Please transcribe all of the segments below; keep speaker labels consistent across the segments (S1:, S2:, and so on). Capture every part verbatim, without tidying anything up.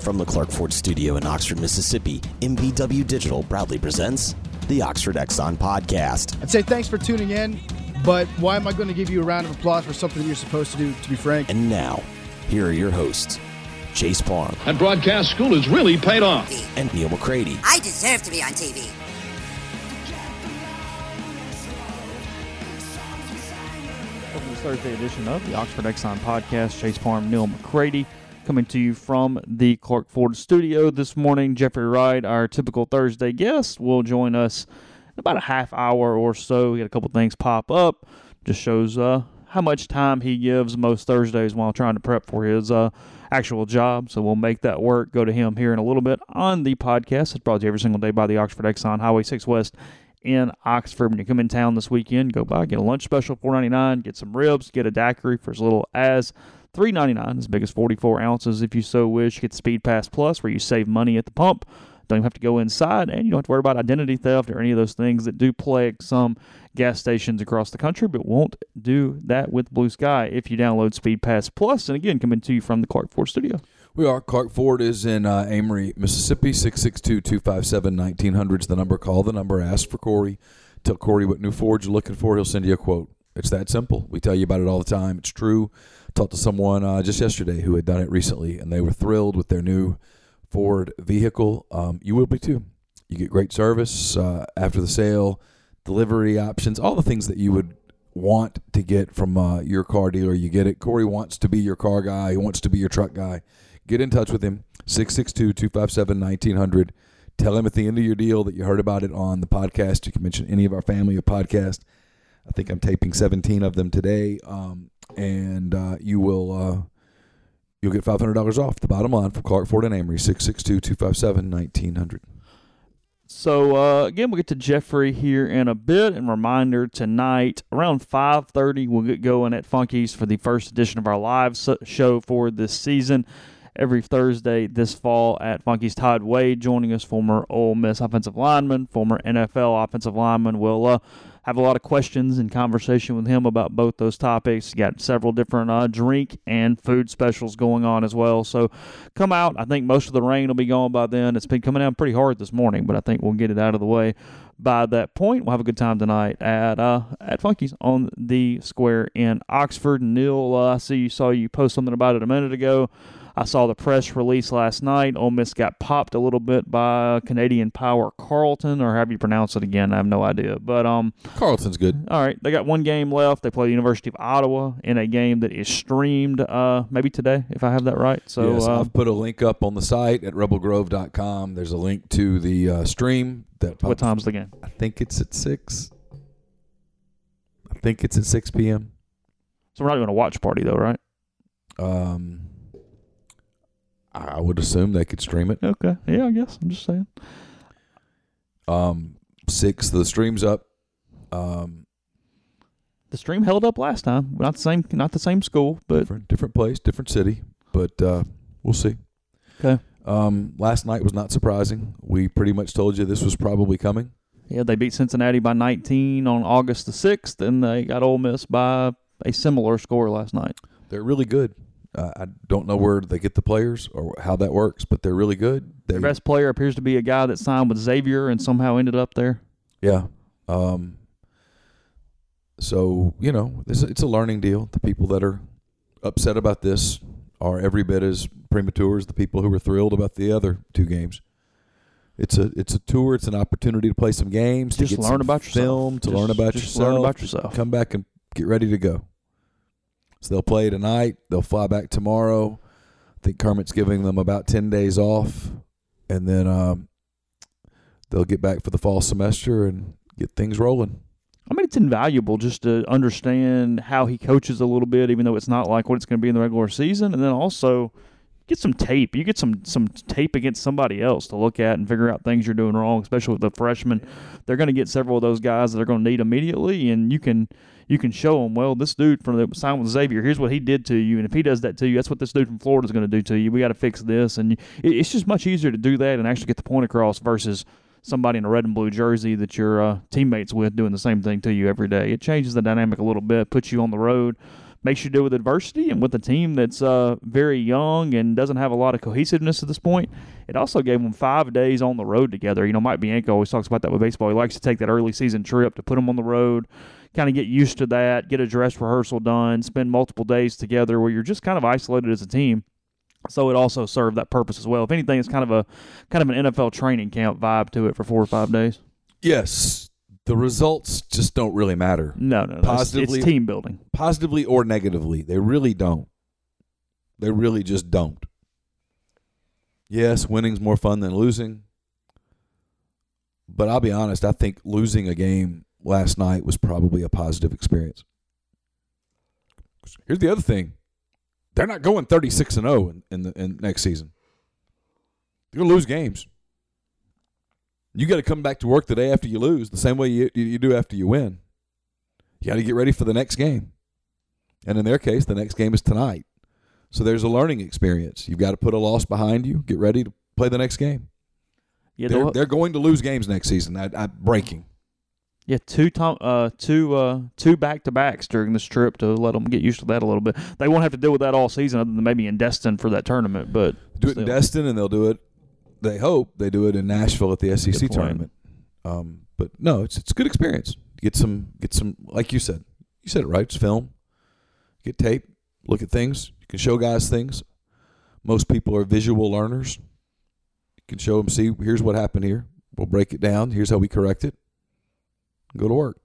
S1: From the Clark Ford Studio in Oxford, Mississippi, M B W Digital proudly presents the Oxford Exxon Podcast.
S2: I'd say thanks for tuning in, but why am I going to give you a round of applause for something that you're supposed to do, to be frank?
S1: And now, here are your hosts, Chase Parham.
S3: And broadcast school has really paid off.
S1: And Neil McCready.
S4: I deserve to be on T V.
S5: Welcome to the Thursday edition of the Oxford Exxon Podcast. Chase Parham, Neil McCready, coming to you from the Clark Ford Studio this morning. Jeffrey Wright, our typical Thursday guest, will join us in about a half hour or so. We got a couple things pop up. Just shows uh, how much time he gives most Thursdays while trying to prep for his uh, actual job. So we'll make that work. Go to him here in a little bit on the podcast. It's brought to you every single day by the Oxford Exxon, Highway six West in Oxford. When you come in town this weekend, go by, get a lunch special, four ninety-nine, get some ribs, get a daiquiri for as little as three ninety-nine, as big as forty-four ounces if you so wish. Get Speed Pass Plus, where you save money at the pump. Don't even have to go inside, and you don't have to worry about identity theft or any of those things that do plague some gas stations across the country, but won't do that with Blue Sky if you download Speed Pass Plus. And again, coming to you from the Clark Ford Studio.
S6: We are. Clark Ford is in uh, Amory, Mississippi. six six two, two five seven, one nine zero zero is the number. Call the number. Ask for Corey. Tell Corey what new Ford you're looking for. He'll send you a quote. It's that simple. We tell you about it all the time. It's true. I talked to someone uh, just yesterday who had done it recently, and they were thrilled with their new Ford vehicle. Um, you will be too. You get great service uh, after the sale, delivery options, all the things that you would want to get from uh, your car dealer. You get it. Corey wants to be your car guy. He wants to be your truck guy. Get in touch with him, six six two, two five seven, one nine zero zero. Tell him at the end of your deal that you heard about it on the podcast. You can mention any of our family of podcasts. I think I'm taping seventeen of them today, um, and uh, you will uh, you'll get five hundred dollars off the bottom line from Clark Ford and Amory, six six two, two five seven, one nine zero zero.
S5: So, uh, again, we'll get to Jeffrey here in a bit. And reminder, tonight, around five thirty, we'll get going at Funky's for the first edition of our live show for this season. Every Thursday this fall at Funky's. Todd Wade joining us, former Ole Miss offensive lineman, former N F L offensive lineman. We'll uh, have a lot of questions and conversation with him about both those topics. Got several different uh, drink and food specials going on as well. So come out. I think most of the rain will be gone by then. It's been coming down pretty hard this morning, but I think we'll get it out of the way by that point. We'll have a good time tonight at uh, at Funky's on the square in Oxford. Neil, uh, I see you saw you post something about it a minute ago. I saw the press release last night. Ole Miss got popped a little bit by Canadian Power Carleton, or however you pronounce it again. I have no idea. But um,
S6: Carleton's good.
S5: All right. They got one game left. They play the University of Ottawa in a game that is streamed uh, maybe today, if I have that right. So
S6: yes,
S5: uh,
S6: I've put a link up on the site at rebel grove dot com. There's a link to the uh, stream. That
S5: what time's the game?
S6: I think it's at six. I think it's at six p.m.
S5: So we're not doing a watch party, though, right?
S6: Um. I would assume they could stream it.
S5: Okay. Yeah, I guess. I'm just saying.
S6: Um, six. The stream's up. Um,
S5: the stream held up last time. Not the same. Not the same school, but
S6: different, different place, different city. But uh, we'll see.
S5: Okay.
S6: Um, last night was not surprising. We pretty much told you this was probably coming.
S5: Yeah, they beat Cincinnati by nineteen on August the sixth, and they got Ole Miss by a similar score last night.
S6: They're really good. Uh, I don't know where they get the players or how that works, but they're really good. Their
S5: best player appears to be a guy that signed with Xavier and somehow ended up there.
S6: Yeah. Um, so, you know, this, it's a learning deal. The people that are upset about this are every bit as premature as the people who are thrilled about the other two games. It's a it's a tour. It's an opportunity to play some games,
S5: just
S6: to get
S5: learn
S6: some
S5: about
S6: film,
S5: yourself.
S6: to
S5: just,
S6: learn about
S5: just
S6: yourself.
S5: Learn about yourself.
S6: Come back and get ready to go. So they'll play tonight. They'll fly back tomorrow. I think Kermit's giving them about ten days off, and then um, they'll get back for the fall semester and get things rolling.
S5: I mean, it's invaluable just to understand how he coaches a little bit, even though it's not like what it's going to be in the regular season. And then also get some tape. You get some some tape against somebody else to look at and figure out things you're doing wrong, especially with the freshmen. They're going to get several of those guys that they're going to need immediately, and you can you can show them, well, this dude from the sign with Xavier, here's what he did to you, and if he does that to you, that's what this dude from Florida is going to do to you. We got to fix this, and it's just much easier to do that and actually get the point across versus somebody in a red and blue jersey that you're uh, teammates with doing the same thing to you every day. It changes the dynamic a little bit, puts you on the road, makes you deal with adversity, and with a team that's uh, very young and doesn't have a lot of cohesiveness at this point, it also gave them five days on the road together. You know, Mike Bianco always talks about that with baseball. He likes to take that early season trip to put them on the road, kind of get used to that, get a dress rehearsal done, spend multiple days together where you're just kind of isolated as a team. So it also served that purpose as well. If anything, it's kind of a kind of an N F L training camp vibe to it for four or five days.
S6: Yes. The results just don't really matter.
S5: No, no, no.
S6: Positively,
S5: it's, it's team building.
S6: Positively or negatively. They really don't. They really just don't. Yes, winning's more fun than losing. But I'll be honest, I think losing a game last night was probably a positive experience. Here's the other thing. They're not going thirty-six and oh in, in the in next season. They're going to lose games. You got to come back to work the day after you lose the same way you, you do after you win. You got to get ready for the next game. And in their case, the next game is tonight. So there's a learning experience. You've got to put a loss behind you, get ready to play the next game. Yeah, they're, they're going to lose games next season. I, I, breaking.
S5: Yeah, two tom, uh, two uh, two back-to-backs during this trip to let them get used to that a little bit. They won't have to deal with that all season other than maybe in Destin for that tournament. But
S6: do it
S5: still.
S6: in Destin, and they'll do it. They hope they do it in Nashville at the S E C tournament. Um, but no, it's it's a good experience. Get some get some like you said. You said it right. It's film. Get tape. Look at things. You can show guys things. Most people are visual learners. You can show them. See, here's what happened here. We'll break it down. Here's how we correct it. Go to work.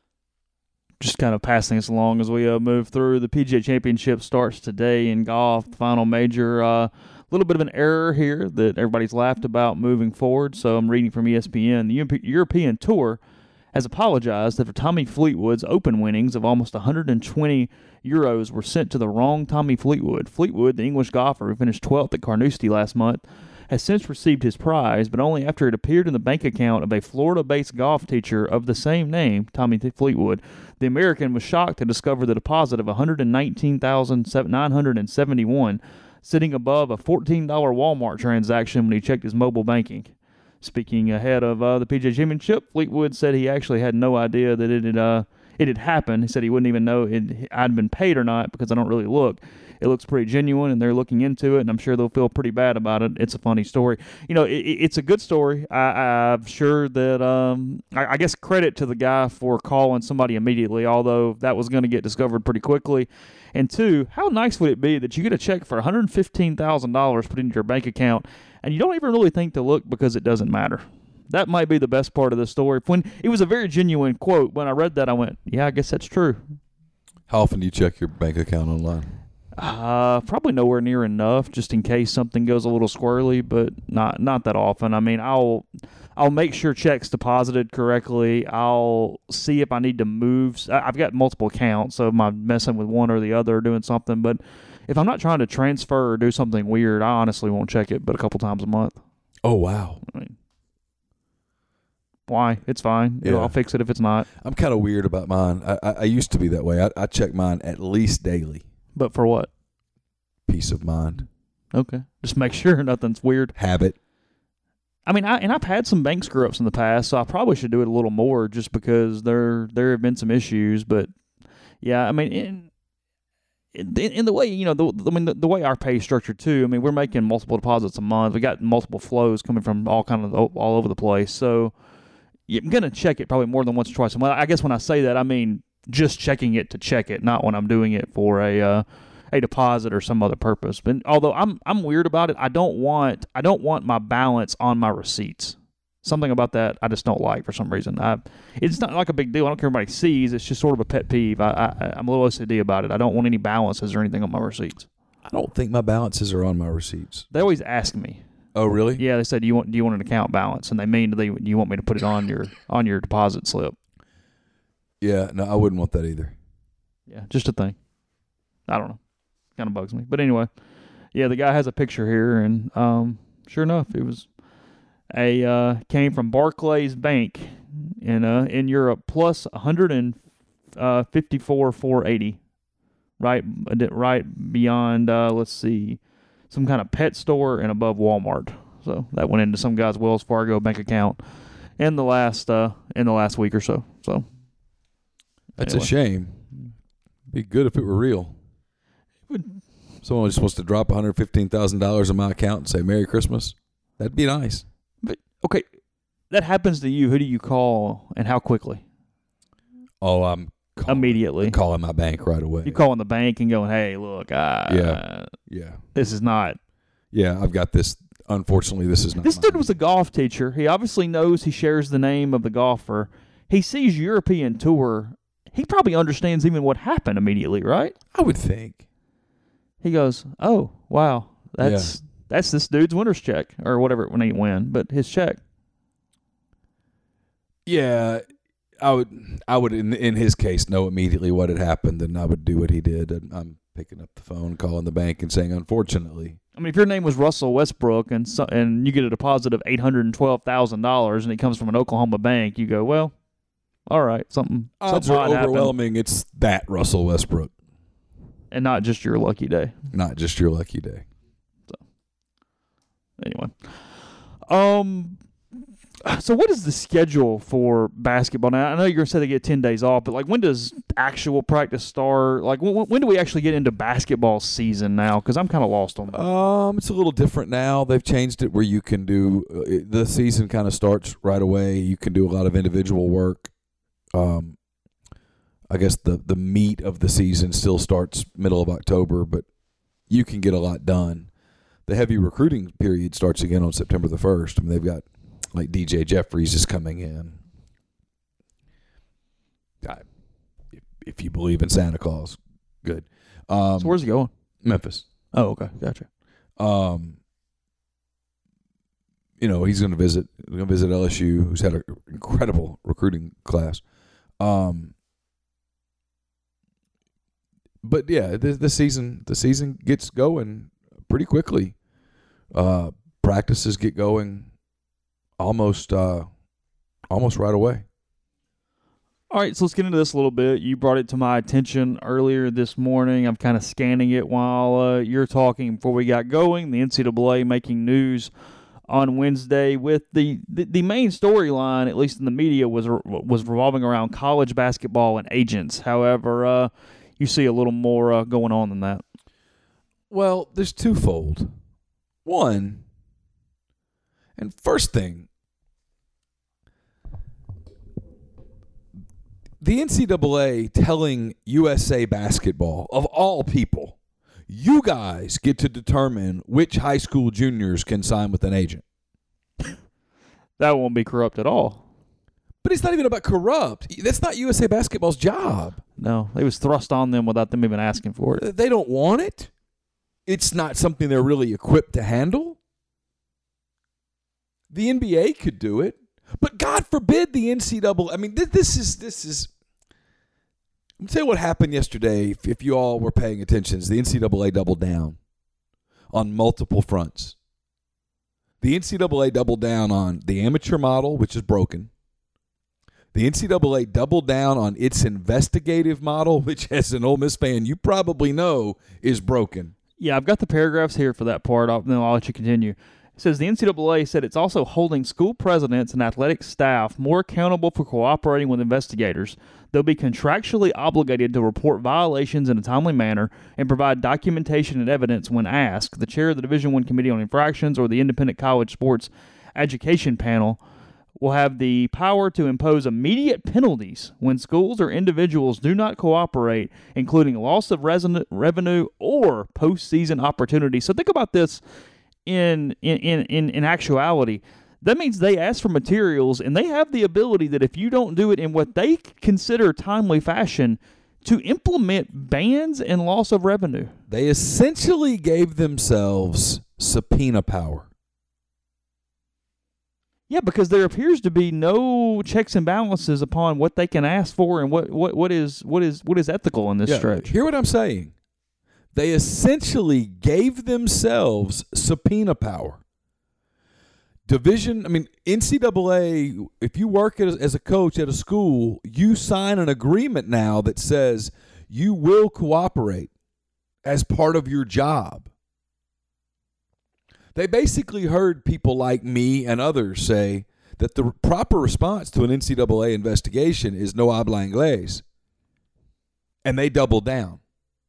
S5: Just kind of passing us along as we uh, move through. The P G A Championship starts today in golf. The final major. A uh, little bit of an error here that everybody's laughed about moving forward. So I'm reading from E S P N. The European Tour has apologized after Tommy Fleetwood's Open winnings of almost one hundred twenty euros were sent to the wrong Tommy Fleetwood. Fleetwood, the English golfer who finished twelfth at Carnoustie last month, has since received his prize, but only after it appeared in the bank account of a Florida-based golf teacher of the same name, Tommy Fleetwood. The American was shocked to discover the deposit of one hundred nineteen thousand nine hundred seventy-one dollars, sitting above a fourteen dollars Walmart transaction when he checked his mobile banking. Speaking ahead of uh, the P G A Championship, Fleetwood said he actually had no idea that it had uh, it had happened. He said he wouldn't even know it, I'd been paid or not because I don't really look. It looks pretty genuine, and they're looking into it, and I'm sure they'll feel pretty bad about it. It's a funny story. You know, it, it's a good story. I, I'm sure that, um, I, I guess credit to the guy for calling somebody immediately, although that was going to get discovered pretty quickly. And two, how nice would it be that you get a check for one hundred fifteen thousand dollars put into your bank account, and you don't even really think to look because it doesn't matter? That might be the best part of the story. When it was a very genuine quote. When I read that, I went, yeah, I guess that's true.
S6: How often do you check your bank account online?
S5: Uh, probably nowhere near enough, just in case something goes a little squirrely, but not not that often. I mean, I'll I'll make sure checks deposited correctly. I'll see if I need to move. I've got multiple accounts, so am I messing with one or the other or doing something? But if I'm not trying to transfer or do something weird, I honestly won't check it but a couple times a month.
S6: Oh, wow.
S5: I mean, why? It's fine.
S6: Yeah.
S5: I'll fix it if it's not.
S6: I'm kind of weird about mine. I, I, I used to be that way. I, I check mine at least daily.
S5: But for what?
S6: Peace of mind.
S5: Okay. Just make sure nothing's weird.
S6: Habit.
S5: I mean, I and I've had some bank screw-ups in the past, so I probably should do it a little more just because there there have been some issues. But, yeah, I mean, in, in, in the way, you know, the, I mean, the, the way our pay is structured, too, I mean, we're making multiple deposits a month. We got multiple flows coming from all kind of all over the place. So, yeah, I'm going to check it probably more than once or twice a month. I guess when I say that, I mean just checking it to check it, not when I'm doing it for a uh, a deposit or some other purpose. But although I'm I'm weird about it, I don't want I don't want my balance on my receipts. Something about that I just don't like for some reason. I it's not like a big deal. I don't care if anybody sees. It's just sort of a pet peeve. I, I I'm a little O C D about it. I don't want any balances or anything on my receipts.
S6: I don't think my balances are on my receipts.
S5: They always ask me.
S6: Oh, really?
S5: Yeah, they said, "Do you want do you want an account balance?" And they mean do they do you want me to put it on your on your deposit slip?
S6: Yeah, no, I wouldn't want that either.
S5: Yeah, just a thing. I don't know. Kind of bugs me. But anyway, yeah, the guy has a picture here, and um, sure enough, it was a uh, came from Barclays Bank in uh, in Europe, plus one hundred fifty-four thousand four hundred eighty, right right beyond. Uh, let's see, some kind of pet store and above Walmart. So that went into some guy's Wells Fargo bank account in the last uh, in the last week or so. So.
S6: That's
S5: Anyway.
S6: a shame Be good if it were real.
S5: It would.
S6: Someone was supposed to drop one hundred fifteen thousand dollars in my account and say Merry Christmas. That'd be nice.
S5: But okay, that happens to you. Who do you call and how quickly?
S6: Oh, I'm calling,
S5: Immediately.
S6: I'm calling my bank right away.
S5: You calling the bank and going, "Hey, look, I,
S6: Yeah. Yeah.
S5: this is not."
S6: Yeah, I've got this. Unfortunately, this is not.
S5: This
S6: mine.
S5: dude was a golf teacher. He obviously knows he shares the name of the golfer. He sees European Tour. He probably understands even what happened immediately, right?
S6: I would think.
S5: He goes, "Oh, wow, that's that's this dude's winner's check or whatever when he win, but his check."
S6: Yeah, I would. I would in in his case know immediately what had happened, and I would do what he did. And I'm picking up the phone, calling the bank, and saying, "Unfortunately."
S5: I mean, if your name was Russell Westbrook and so, and you get a deposit of eight hundred and twelve thousand dollars, and it comes from an Oklahoma bank, you go, "Well, all right, something
S6: Odds
S5: something
S6: are
S5: odd happened,"
S6: overwhelming. It's that Russell Westbrook,
S5: and not just your lucky day.
S6: not just your lucky day.
S5: Anyway, um, so what is the schedule for basketball now? I know you're gonna say they get ten days off, but like, when does actual practice start? Like, when, when do we actually get into basketball season now? Because I'm kind of lost on that.
S6: Um, it's a little different now. They've changed it where you can do uh, it, the season kind of starts right away. You can do a lot of individual work. Um, I guess the the meat of the season still starts middle of October, but you can get a lot done. The heavy recruiting period starts again on September the first. I mean, they've got like D J Jeffries is coming in. I, if, if you believe in Santa Claus, good. Um,
S5: So where's he going?
S6: Memphis.
S5: Oh, okay, gotcha.
S6: Um, you know, he's going to visit. Going to visit L S U, who's had an incredible recruiting class. Um, but yeah, the, the season the season gets going pretty quickly. Uh, practices get going almost uh, almost right away.
S5: All right, so let's get into this a little bit. You brought it to my attention earlier this morning. I'm kind of scanning it while uh, you're talking before we got going. The N C double A making news on Wednesday with the, the, the main storyline, at least in the media, was was revolving around college basketball and agents. However, uh, you see a little more uh, going on than that.
S6: Well, there's twofold. One, and first thing, the N C double A telling U S A Basketball, of all people, you guys get to determine which high school juniors can sign with an agent.
S5: That won't be corrupt at all.
S6: But it's not even about corrupt. That's not U S A Basketball's job.
S5: No, it was thrust on them without them even asking for it.
S6: They don't want it. It's not something they're really equipped to handle. The N B A could do it, but God forbid the N C double A. I mean, this is this is. Let me tell you what happened yesterday. If, if you all were paying attention, is the N C double A doubled down on multiple fronts. The N C double A doubled down on the amateur model, which is broken. The N C double A doubled down on its investigative model, which, as an Ole Miss fan, you probably know is broken.
S5: Yeah, I've got the paragraphs here for that part. I'll, then I'll let you continue. It says the N C double A said it's also holding school presidents and athletic staff more accountable for cooperating with investigators. They'll be contractually obligated to report violations in a timely manner and provide documentation and evidence when asked. The chair of the Division I Committee on Infractions, or the Independent College Sports Education Panel, will have the power to impose immediate penalties when schools or individuals do not cooperate, including loss of resin- revenue or postseason opportunities. So think about this in, in, in, in actuality. That means they ask for materials, and they have the ability that if you don't do it in what they consider timely fashion, to implement bans and loss of revenue.
S6: They essentially gave themselves subpoena power.
S5: Yeah, because there appears to be no checks and balances upon what they can ask for and what, what, what is what is what is ethical in this
S6: Yeah,
S5: stretch.
S6: hear what I'm saying. They essentially gave themselves subpoena power. Division, I mean, N C double A, if you work as, as a coach at a school, you sign an agreement now that says you will cooperate as part of your job. They basically heard people like me and others say that the proper response to an N C double A investigation is no habla inglés. And they doubled down.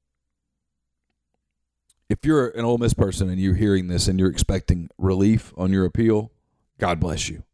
S6: If you're an Ole Miss person and you're hearing this and you're expecting relief on your appeal, God bless you.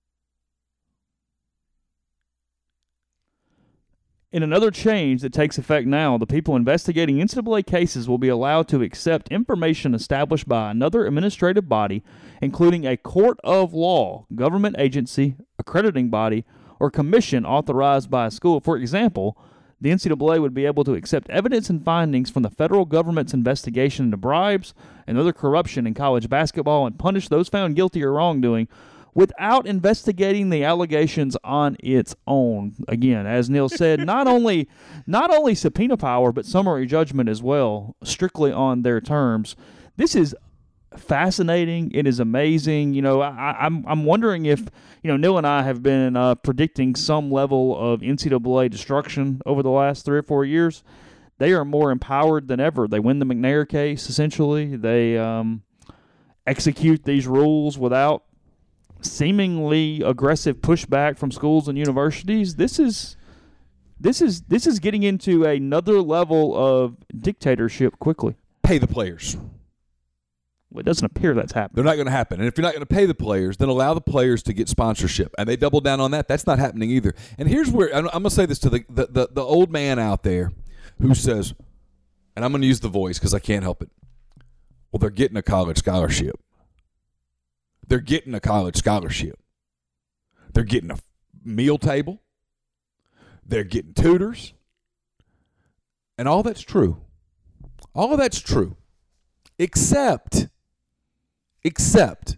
S5: In another change that takes effect now, the people investigating N C double A cases will be allowed to accept information established by another administrative body, including a court of law, government agency, accrediting body, or commission authorized by a school. For example, the N C double A would be able to accept evidence and findings from the federal government's investigation into bribes and other corruption in college basketball and punish those found guilty of wrongdoing without investigating the allegations on its own. Again, as Neil said, not only not only subpoena power, but summary judgment as well, strictly on their terms. This is fascinating. It is amazing. You know, I, I'm I'm wondering if, you know, Neil and I have been uh, predicting some level of N C double A destruction over the last three or four years. They are more empowered than ever. They win the McNair case, essentially. They um, execute these rules without seemingly aggressive pushback from schools and universities. This is this is this is getting into another level of dictatorship quickly.
S6: Pay the players.
S5: Well, it doesn't appear that's happening.
S6: They're not going to happen. And if you're not going to pay the players, then allow the players to get sponsorship. And they double down on that. That's not happening either. And here's where I'm, I'm going to say this to the, the, the, the old man out there who says, and I'm going to use the voice because I can't help it, well, they're getting a college scholarship. They're getting a college scholarship. They're getting a meal table. They're getting tutors. And all that's true. All of that's true. Except, except,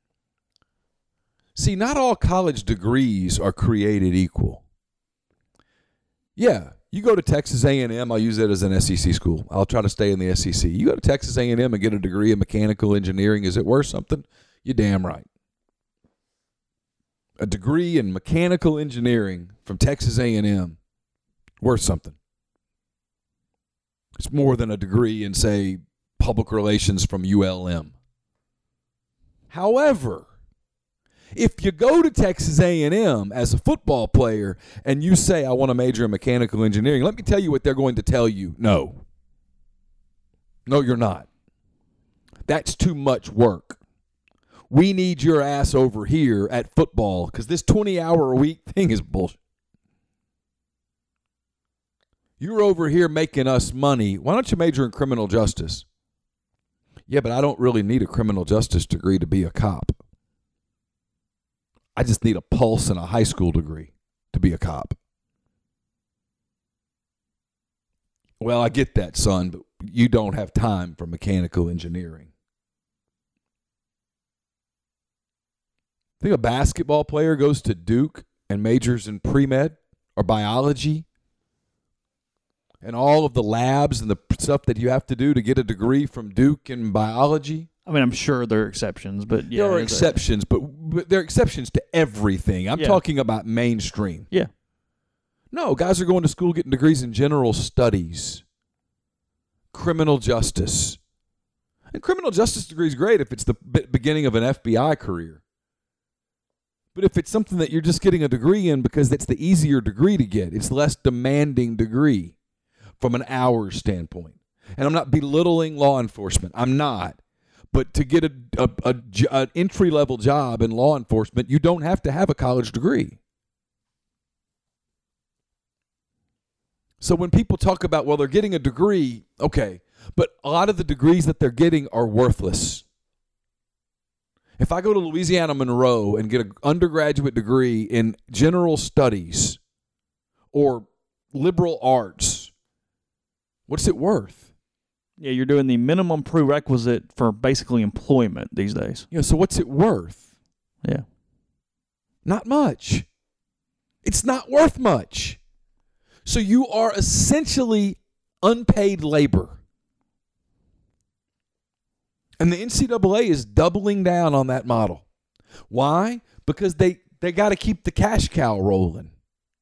S6: see, not all college degrees are created equal. Yeah, you go to Texas A and M, I'll use that as an S E C school. I'll try to stay in the S E C. You go to Texas A and M and get a degree in mechanical engineering, is it worth something? You're damn right. A degree in mechanical engineering from Texas A and M, worth something. It's more than a degree in, say, public relations from U L M. However, if you go to Texas A and M as a football player and you say, I want to major in mechanical engineering, let me tell you what they're going to tell you. No. No, you're not. That's too much work. We need your ass over here at football because this twenty-hour-a-week thing is bullshit. You're over here making us money. Why don't you major in criminal justice? Yeah, but I don't really need a criminal justice degree to be a cop. I just need a pulse and a high school degree to be a cop. Well, I get that, son, but you don't have time for mechanical engineering. Think a basketball player goes to Duke and majors in pre-med or biology and all of the labs and the stuff that you have to do to get a degree from Duke in biology.
S5: I mean, I'm sure there are exceptions, but yeah.
S6: There are exceptions, a, but, but there are exceptions to everything. I'm yeah. talking about mainstream.
S5: Yeah.
S6: No, guys are going to school getting degrees in general studies, criminal justice. And criminal justice degree is great if it's the beginning of an F B I career. But if it's something that you're just getting a degree in because that's the easier degree to get, it's less demanding degree from an hours standpoint. And I'm not belittling law enforcement. I'm not. But to get a, a, a, an entry-level job in law enforcement, you don't have to have a college degree. So when people talk about, well, they're getting a degree, okay, but a lot of the degrees that they're getting are worthless. If I go to Louisiana Monroe and get an undergraduate degree in general studies or liberal arts, what's it worth?
S5: Yeah, you're doing the minimum prerequisite for basically employment these days.
S6: Yeah, so what's it worth?
S5: Yeah.
S6: Not much. It's not worth much. So you are essentially unpaid labor. And the N C double A is doubling down on that model. Why? Because they, they got to keep the cash cow rolling.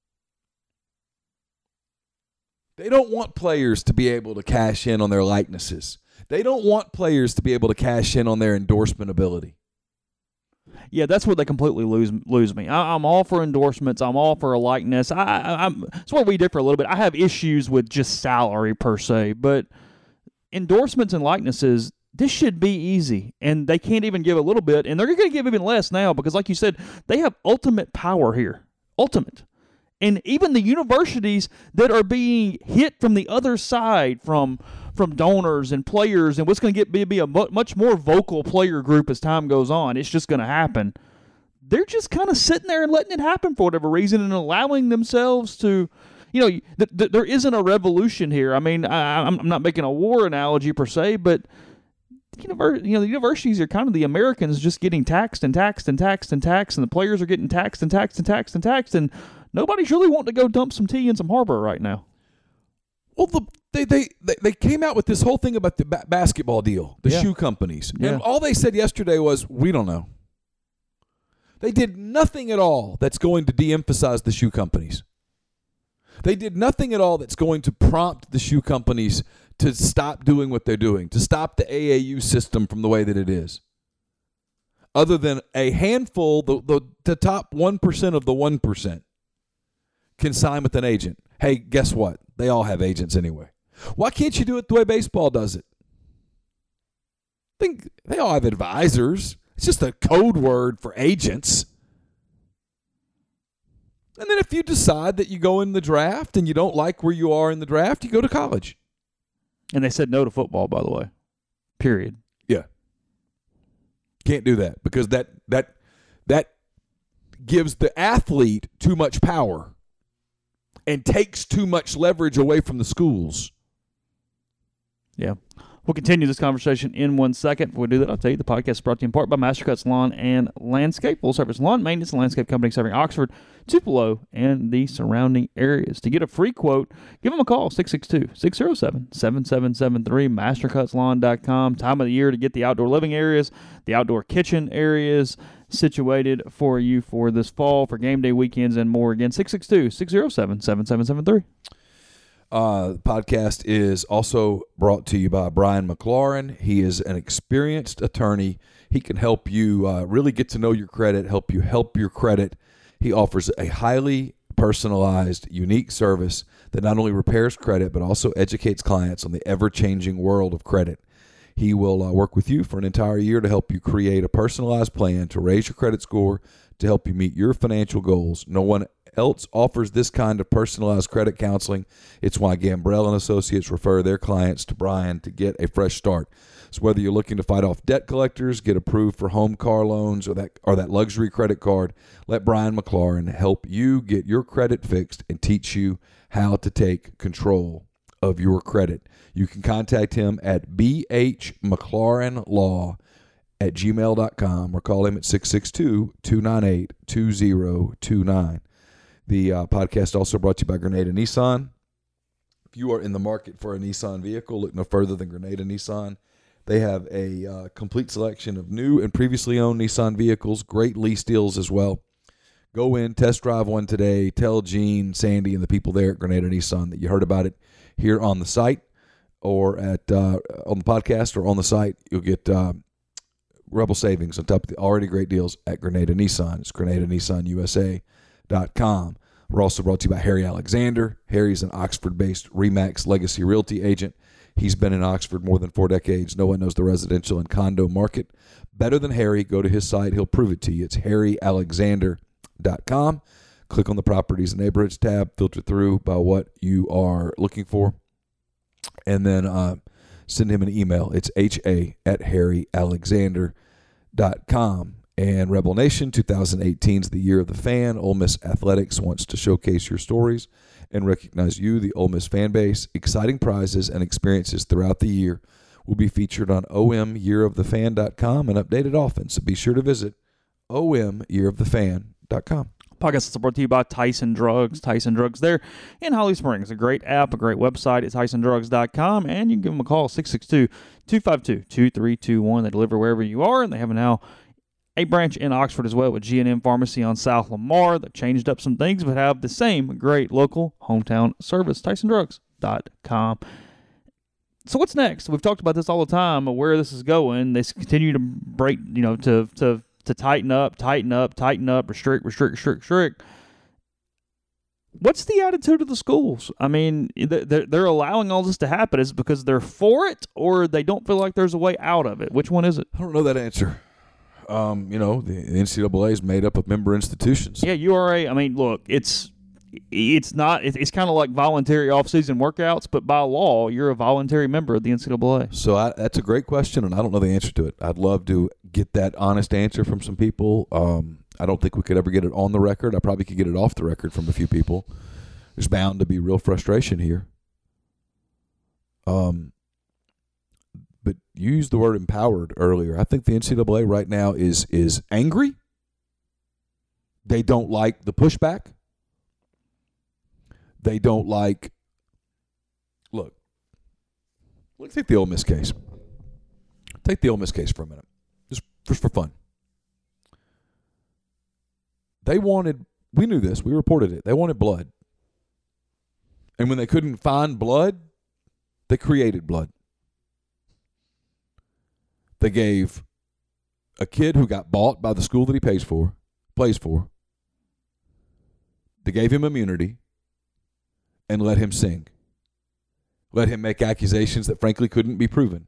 S6: They don't want players to be able to cash in on their likenesses. They don't want players to be able to cash in on their endorsement ability.
S5: yeah, that's where they completely lose lose me. I, I'm all for endorsements. I'm all for a likeness. I, I, I'm, it's where we differ a little bit. I have issues with just salary per se, but endorsements and likenesses, this should be easy, and they can't even give a little bit, and they're going to give even less now because, like you said, they have ultimate power here. Ultimate. And even the universities that are being hit from the other side from from donors and players and what's going to get be, be a much more vocal player group as time goes on, it's just going to happen. They're just kind of sitting there and letting it happen for whatever reason and allowing themselves to, you know, th- th- there isn't a revolution here. I mean, I, I'm not making a war analogy per se, but you know, the universities are kind of the Americans just getting taxed and taxed and taxed and taxed, and the players are getting taxed and taxed and taxed and taxed, and nobody's really wanting to go dump some tea in some harbor right now.
S6: Well, the, they, they they came out with this whole thing about the ba- basketball deal, the
S5: yeah.
S6: shoe companies.
S5: Yeah.
S6: And all they said yesterday was, we don't know. They did nothing at all that's going to de-emphasize the shoe companies. They did nothing at all that's going to prompt the shoe companies to stop doing what they're doing, to stop the A A U system from the way that it is. Other than a handful, the, the, the top one percent of the one percent can sign with an agent. Hey, guess what? They all have agents anyway. Why can't you do it the way baseball does it? I think they all have advisors. It's just a code word for agents. And then if you decide that you go in the draft and you don't like where you are in the draft, you go to college.
S5: And they said no to football, by the way. Period.
S6: Yeah. Can't do that because that that that gives the athlete too much power and takes too much leverage away from the schools.
S5: Yeah. We'll continue this conversation in one second. Before we do that, I'll tell you the podcast is brought to you in part by Mastercuts Lawn and Landscape, full-service lawn maintenance and landscape company serving Oxford, Tupelo, and the surrounding areas. To get a free quote, give them a call, six six two, six zero seven, seven seven seven three, mastercuts lawn dot com. Time of the year to get the outdoor living areas, the outdoor kitchen areas situated for you for this fall, for game day weekends, and more. Again, six six two, six zero seven, seven seven seven three.
S6: Uh, the podcast is also brought to you by Brian McLaurin. He is an experienced attorney. He can help you uh, really get to know your credit, help you help your credit. He offers a highly personalized, unique service that not only repairs credit, but also educates clients on the ever-changing world of credit. He will uh, work with you for an entire year to help you create a personalized plan to raise your credit score, to help you meet your financial goals. No one else offers this kind of personalized credit counseling. It's why Gambrell and Associates refer their clients to Brian to get a fresh start. So whether you're looking to fight off debt collectors, get approved for home car loans, or that or that luxury credit card, let Brian McLaurin help you get your credit fixed and teach you how to take control of your credit. You can contact him at b h mclaurin law at gmail dot com or call him at six six two, two nine eight, two zero two nine. The uh, podcast also brought to you by Grenada Nissan. If you are in the market for a Nissan vehicle, look no further than Grenada Nissan. They have a uh, complete selection of new and previously owned Nissan vehicles, great lease deals as well. Go in, test drive one today. Tell Gene, Sandy, and the people there at Grenada Nissan that you heard about it here on the site or at uh, on the podcast or on the site. You'll get uh, Rebel savings on top of the already great deals at Grenada Nissan. It's Grenada Nissan U S A dot com. We're also brought to you by Harry Alexander. Harry's an Oxford-based RE/MAX Legacy Realty agent. He's been in Oxford more than four decades. No one knows the residential and condo market better than Harry. Go to his site. He'll prove it to you. It's harry alexander dot com. Click on the Properties and Neighborhoods tab. Filter through by what you are looking for. And then uh, send him an email. It's ha at harry alexander dot com. And Rebel Nation, twenty eighteen is the year of the fan. Ole Miss Athletics wants to showcase your stories and recognize you, the Ole Miss fan base. Exciting prizes and experiences throughout the year will be featured on o m year of the fan dot com and updated often. So be sure to visit o m year of the fan dot com.
S5: Podcast is brought to you by Tyson Drugs. Tyson Drugs there in Holly Springs. A great app, a great website. It's tyson drugs dot com, and you can give them a call, six six two, two five two, two three two one. They deliver wherever you are, and they have now a branch in Oxford as well with G and M Pharmacy on South Lamar. They've changed up some things, but have the same great local hometown service, tyson drugs dot com. So what's next? We've talked about this all the time, where this is going. They continue to break, you know, to to to tighten up, tighten up, tighten up, restrict, restrict, restrict, restrict. What's the attitude of the schools? I mean, they're, they're allowing all this to happen. Is it because they're for it, or they don't feel like there's a way out of it? Which one is it?
S6: I don't know that answer. Um, you know, the N C double A is made up of member institutions.
S5: Yeah, U R A, I mean, look, it's it's not, it's kind of like voluntary off-season workouts, but by law, you're a voluntary member of the N C double A.
S6: So I, that's a great question, and I don't know the answer to it. I'd love to get that honest answer from some people. Um, I don't think we could ever get it on the record. I probably could get it off the record from a few people. There's bound to be real frustration here. Um, but you used the word empowered earlier. I think the N C double A right now is is angry. They don't like the pushback. They don't like, look, let's take the Ole Miss case. Take the Ole Miss case for a minute, just, just for fun. They wanted, we knew this, we reported it, they wanted blood. And when they couldn't find blood, they created blood. They gave a kid who got bought by the school that he pays for, plays for, they gave him immunity and let him sing. Let him make accusations that frankly couldn't be proven.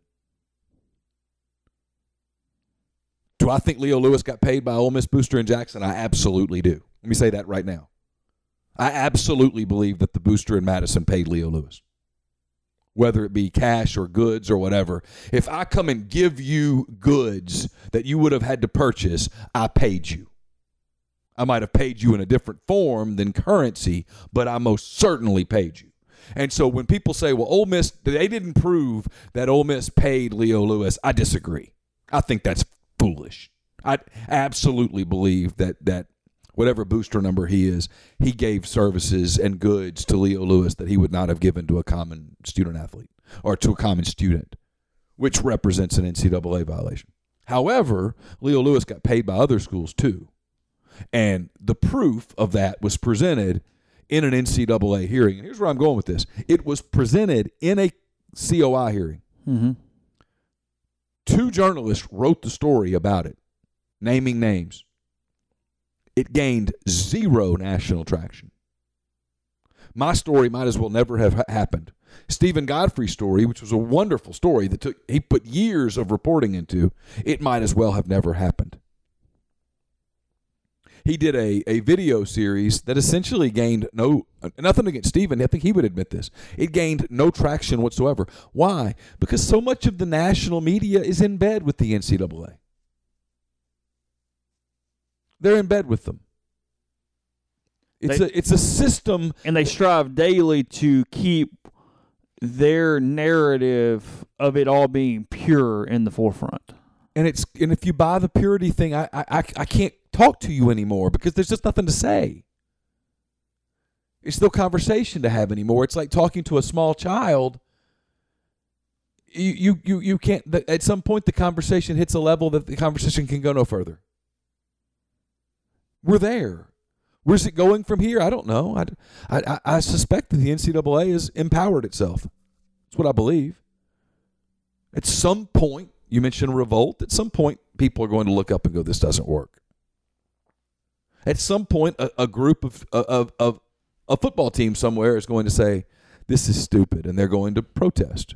S6: Do I think Leo Lewis got paid by Ole Miss, Booster, and Jackson? I absolutely do. Let me say that right now. I absolutely believe that the Booster and Madison paid Leo Lewis, whether it be cash or goods or whatever. If I come and give you goods that you would have had to purchase, I paid you. I might have paid you in a different form than currency, but I most certainly paid you. And so when people say, well, Ole Miss, they didn't prove that Ole Miss paid Leo Lewis, I disagree. I think that's foolish. I absolutely believe that that whatever booster number he is, he gave services and goods to Leo Lewis that he would not have given to a common student athlete or to a common student, which represents an N C double A violation. However, Leo Lewis got paid by other schools too. And the proof of that was presented in an N C double A hearing. And here's where I'm going with this. It was presented in a C O I hearing.
S5: Mm-hmm.
S6: Two journalists wrote the story about it, naming names. It gained zero national traction. My story might as well never have ha- happened. Stephen Godfrey's story, which was a wonderful story that took he put years of reporting into, it might as well have never happened. He did a, a video series that essentially gained no, nothing against Stephen. I think he would admit this. It gained no traction whatsoever. Why? Because so much of the national media is in bed with the N C double A. They're in bed with them. It's
S5: they,
S6: a it's a system.
S5: And they strive daily to keep their narrative of it all being pure in the forefront.
S6: And it's and if you buy the purity thing, I I I can't talk to you anymore because there's just nothing to say. It's no conversation to have anymore. It's like talking to a small child. You you you, you can't. At some point, the conversation hits a level that the conversation can go no further. We're there. Where's it going from here? I don't know. I, I, I suspect that the N C double A has empowered itself. That's what I believe. At some point, you mentioned revolt. At some point, people are going to look up and go, this doesn't work. At some point, a, a group of, of, of a football team somewhere is going to say, this is stupid, and they're going to protest.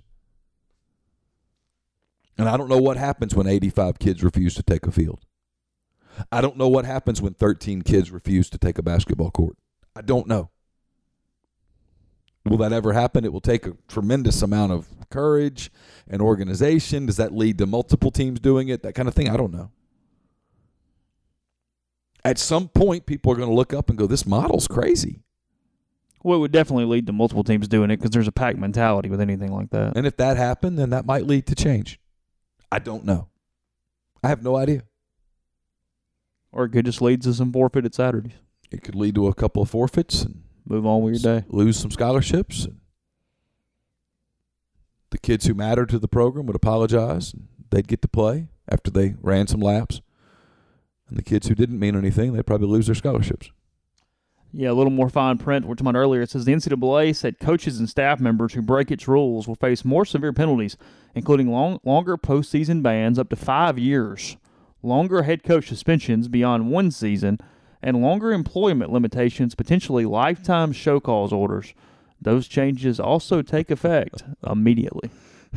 S6: And I don't know what happens when eighty-five kids refuse to take a field. I don't know what happens when thirteen kids refuse to take a basketball court. I don't know. Will that ever happen? It will take a tremendous amount of courage and organization. Does that lead to multiple teams doing it? That kind of thing? I don't know. At some point, people are going to look up and go, this model's crazy.
S5: Well, it would definitely lead to multiple teams doing it because there's a pack mentality with anything like that.
S6: And if that happened, then that might lead to change. I don't know. I have no idea.
S5: Or it could just lead to some forfeited Saturdays.
S6: It could lead to a couple of forfeits and
S5: move on with your day.
S6: Lose some scholarships. And the kids who matter to the program would apologize. And they'd get to play after they ran some laps. And the kids who didn't mean anything, they'd probably lose their scholarships.
S5: Yeah, a little more fine print. We're talking about earlier. It says the N C double A said coaches and staff members who break its rules will face more severe penalties, including long, longer postseason bans up to five years. longer head coach suspensions beyond one season, and longer employment limitations, potentially lifetime show cause orders. Those changes also take effect immediately.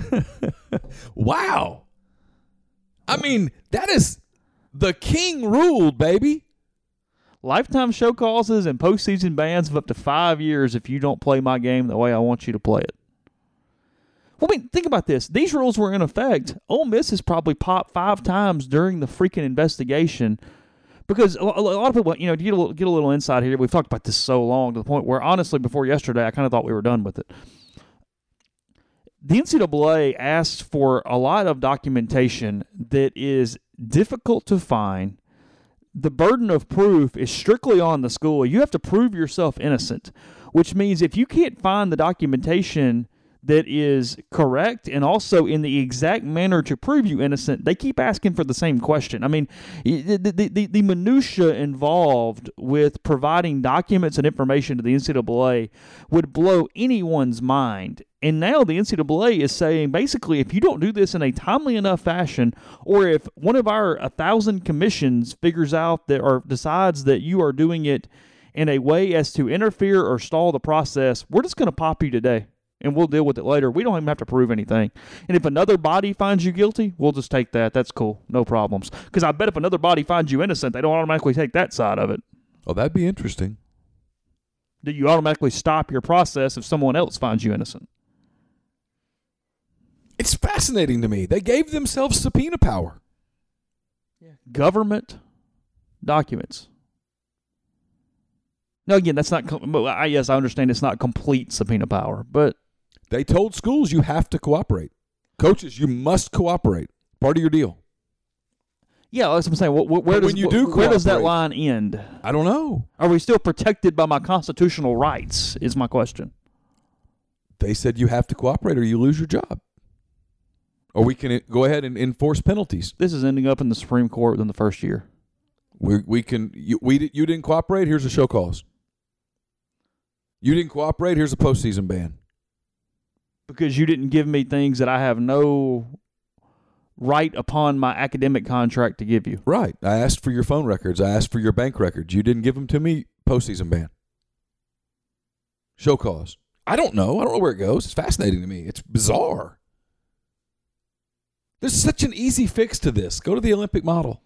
S6: Wow. I mean, that is the king ruled, baby.
S5: Lifetime show causes and postseason bans of up to five years if you don't play my game the way I want you to play it. Well, I mean, think about this. These rules were in effect. Ole Miss has probably popped five times during the freaking investigation because a lot of people, you know, to get a little, get a little insight here, we've talked about this so long to the point where, honestly, before yesterday, I kind of thought we were done with it. The N C double A asked for a lot of documentation that is difficult to find. The burden of proof is strictly on the school. You have to prove yourself innocent, which means if you can't find the documentation that is correct and also in the exact manner to prove you innocent, they keep asking for the same question. I mean, the, the, the, the minutia involved with providing documents and information to the N C double A would blow anyone's mind. And now the N C double A is saying, basically, if you don't do this in a timely enough fashion, or if one of our a thousand commissions figures out that or decides that you are doing it in a way as to interfere or stall the process, we're just going to pop you today. And we'll deal with it later. We don't even have to prove anything. And if another body finds you guilty, we'll just take that. That's cool. No problems. Because I bet if another body finds you innocent, they don't automatically take that side of it.
S6: Oh, that'd be interesting.
S5: Do you automatically stop your process if someone else finds you innocent?
S6: It's fascinating to me. They gave themselves subpoena power.
S5: Yeah. Government documents. Now, again, that's not, I yes, I understand it's not complete subpoena power, but
S6: they told schools you have to cooperate. Coaches, you must cooperate. Part of your deal.
S5: Yeah, that's what I'm saying. Where, where, does,
S6: you do
S5: where does that line end?
S6: I don't know.
S5: Are we still protected by my constitutional rights, is my question.
S6: They said you have to cooperate or you lose your job. Or we can go ahead and enforce penalties.
S5: This is ending up in the Supreme Court within the first year.
S6: We we can you, we you didn't cooperate. Here's a show cause. You didn't cooperate. Here's a postseason ban.
S5: Because you didn't give me things that I have no right upon my academic contract to give you.
S6: Right. I asked for your phone records. I asked for your bank records. You didn't give them to me. Postseason ban. Show cause. I don't know. I don't know where it goes. It's fascinating to me. It's bizarre. There's such an easy fix to this. Go to the Olympic model.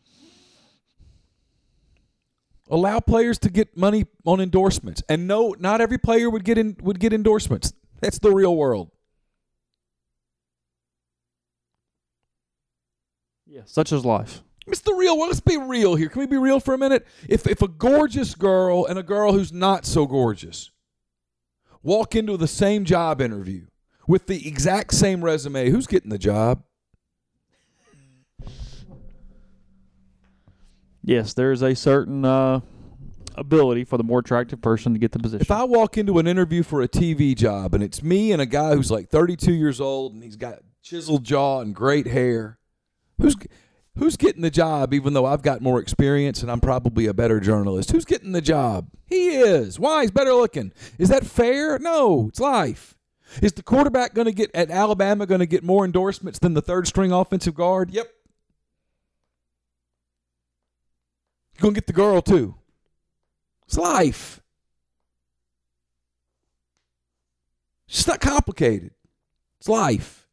S6: Allow players to get money on endorsements. And no, not every player would get in, would get endorsements. That's the real world.
S5: Yeah, such is life.
S6: It's the real world. Let's be real here. Can we be real for a minute? If if a gorgeous girl and a girl who's not so gorgeous walk into the same job interview with the exact same resume, who's getting the job?
S5: Yes, there's a certain uh, ability for the more attractive person to get the position.
S6: If I walk into an interview for a T V job and it's me and a guy who's like thirty-two years old and he's got chiseled jaw and great hair, who's who's getting the job even though I've got more experience and I'm probably a better journalist? Who's getting the job? He is. Why? He's better looking. Is that fair? No, it's life. Is the quarterback going to get at Alabama going to get more endorsements than the third string offensive guard? Yep. You're going to get the girl, too. It's life. It's just not complicated. It's life.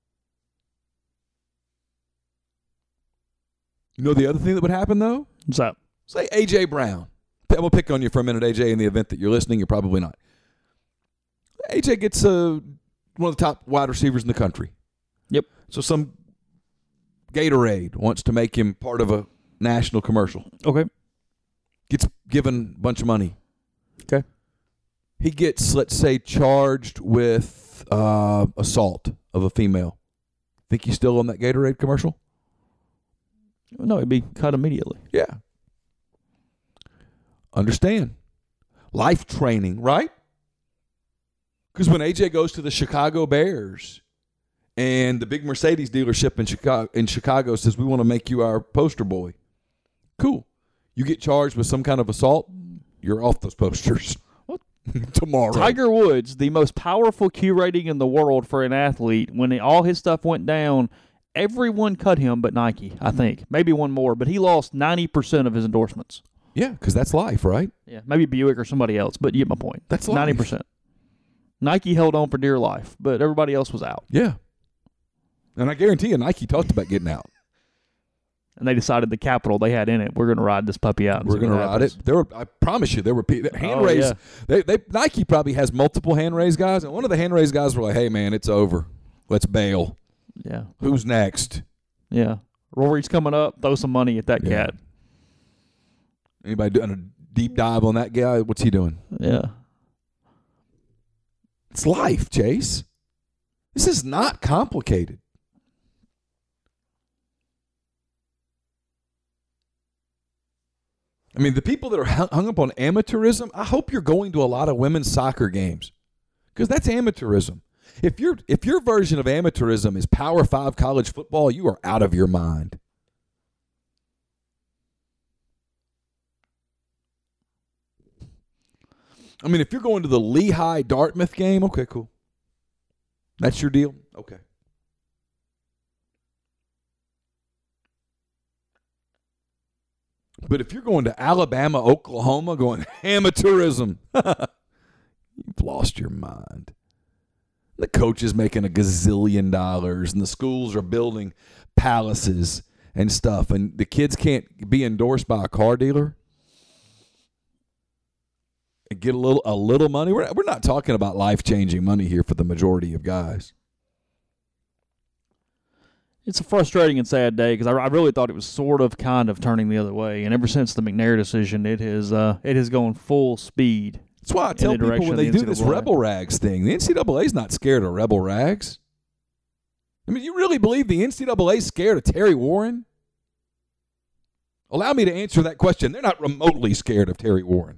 S6: You know the other thing that would happen, though?
S5: What's that?
S6: Say A J. Brown. I'm going to pick on you for a minute, A J, in the event that you're listening. You're probably not. A J gets uh, one of the top wide receivers in the country.
S5: Yep.
S6: So some Gatorade wants to make him part of a national commercial.
S5: Okay.
S6: Gets given a bunch of money.
S5: Okay.
S6: He gets, let's say, charged with uh, assault of a female. Think he's still on that Gatorade commercial?
S5: No, it'd be cut immediately.
S6: Yeah. Understand. Life training, right? Because when A J goes to the Chicago Bears and the big Mercedes dealership in Chicago, in Chicago says, we want to make you our poster boy. Cool. You get charged with some kind of assault, you're off those posters. What? Tomorrow.
S5: Tiger Woods, the most powerful Q rating in the world for an athlete, when it, all his stuff went down, everyone cut him but Nike, I think. Maybe one more, but he lost ninety percent of his endorsements.
S6: Yeah, because that's life, right?
S5: Yeah, maybe Buick or somebody else, but you get my point.
S6: That's life.
S5: ninety percent. Nike held on for dear life, but everybody else was out.
S6: Yeah. And I guarantee you, Nike talked about getting out.
S5: And they decided the capital they had in it, we're going to ride this puppy out.
S6: We're going to ride it. There were, I promise you, there were people, hand
S5: oh,
S6: raised.
S5: Yeah.
S6: They, they, Nike probably has multiple hand raised guys, and one of the hand raised guys were like, hey, man, it's over. Let's bail.
S5: Yeah.
S6: Who's next?
S5: Yeah. Rory's coming up. Throw some money at that
S6: yeah.
S5: cat.
S6: Anybody doing a deep dive on that guy? What's he doing?
S5: Yeah.
S6: It's life, Chase. This is not complicated. I mean, the people that are hung up on amateurism, I hope you're going to a lot of women's soccer games because that's amateurism. If your if your version of amateurism is Power Five college football, you are out of your mind. I mean, if you're going to the Lehigh Dartmouth game, okay, cool. That's your deal? Okay. But if you're going to Alabama, Oklahoma, going amateurism, you've lost your mind. The coach is making a gazillion dollars, and the schools are building palaces and stuff, and the kids can't be endorsed by a car dealer and get a little a little money. We're we're not talking about life-changing money here for the majority of guys.
S5: It's a frustrating and sad day because I, I really thought it was sort of kind of turning the other way, and ever since the McNair decision, it has uh, it has gone full speed.
S6: That's why I tell people when they
S5: the
S6: do this rebel rags thing, the N C double A is not scared of rebel rags. I mean, you really believe the N C double A is scared of Terry Warren? Allow me to answer that question. They're not remotely scared of Terry Warren.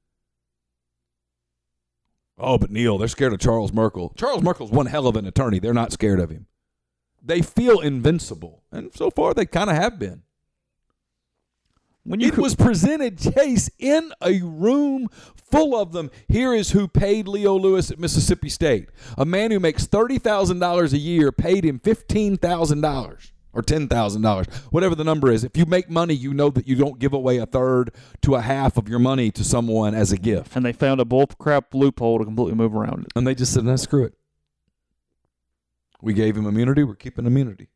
S6: Oh, but Neil, they're scared of Charles Merkel. Charles Merkel's one hell of an attorney. They're not scared of him. They feel invincible, and so far they kind of have been. When you it was presented, Chase, in a room full of them. Here is who paid Leo Lewis at Mississippi State. A man who makes thirty thousand dollars a year paid him fifteen thousand dollars or ten thousand dollars, whatever the number is. If you make money, you know that you don't give away a third to a half of your money to someone as a gift.
S5: And they found a bullcrap loophole to completely move around it.
S6: And they just said, no, screw it. We gave him immunity. We're keeping immunity.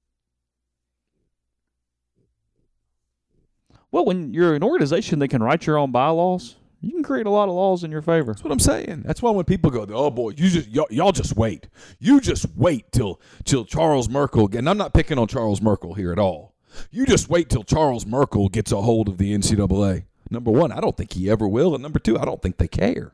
S5: Well, when you're an organization that can write your own bylaws, you can create a lot of laws in your favor.
S6: That's what I'm saying. That's why when people go, oh, boy, you just y'all, y'all just wait. You just wait till till Charles Merkel, and I'm not picking on Charles Merkel here at all. You just wait till Charles Merkel gets a hold of the N C double A. Number one, I don't think he ever will. And number two, I don't think they care.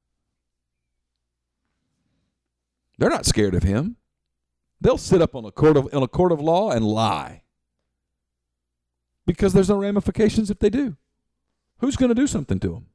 S6: They're not scared of him. They'll sit up on a court of in a court of law and lie. Because there's no ramifications if they do. Who's going to do something to them?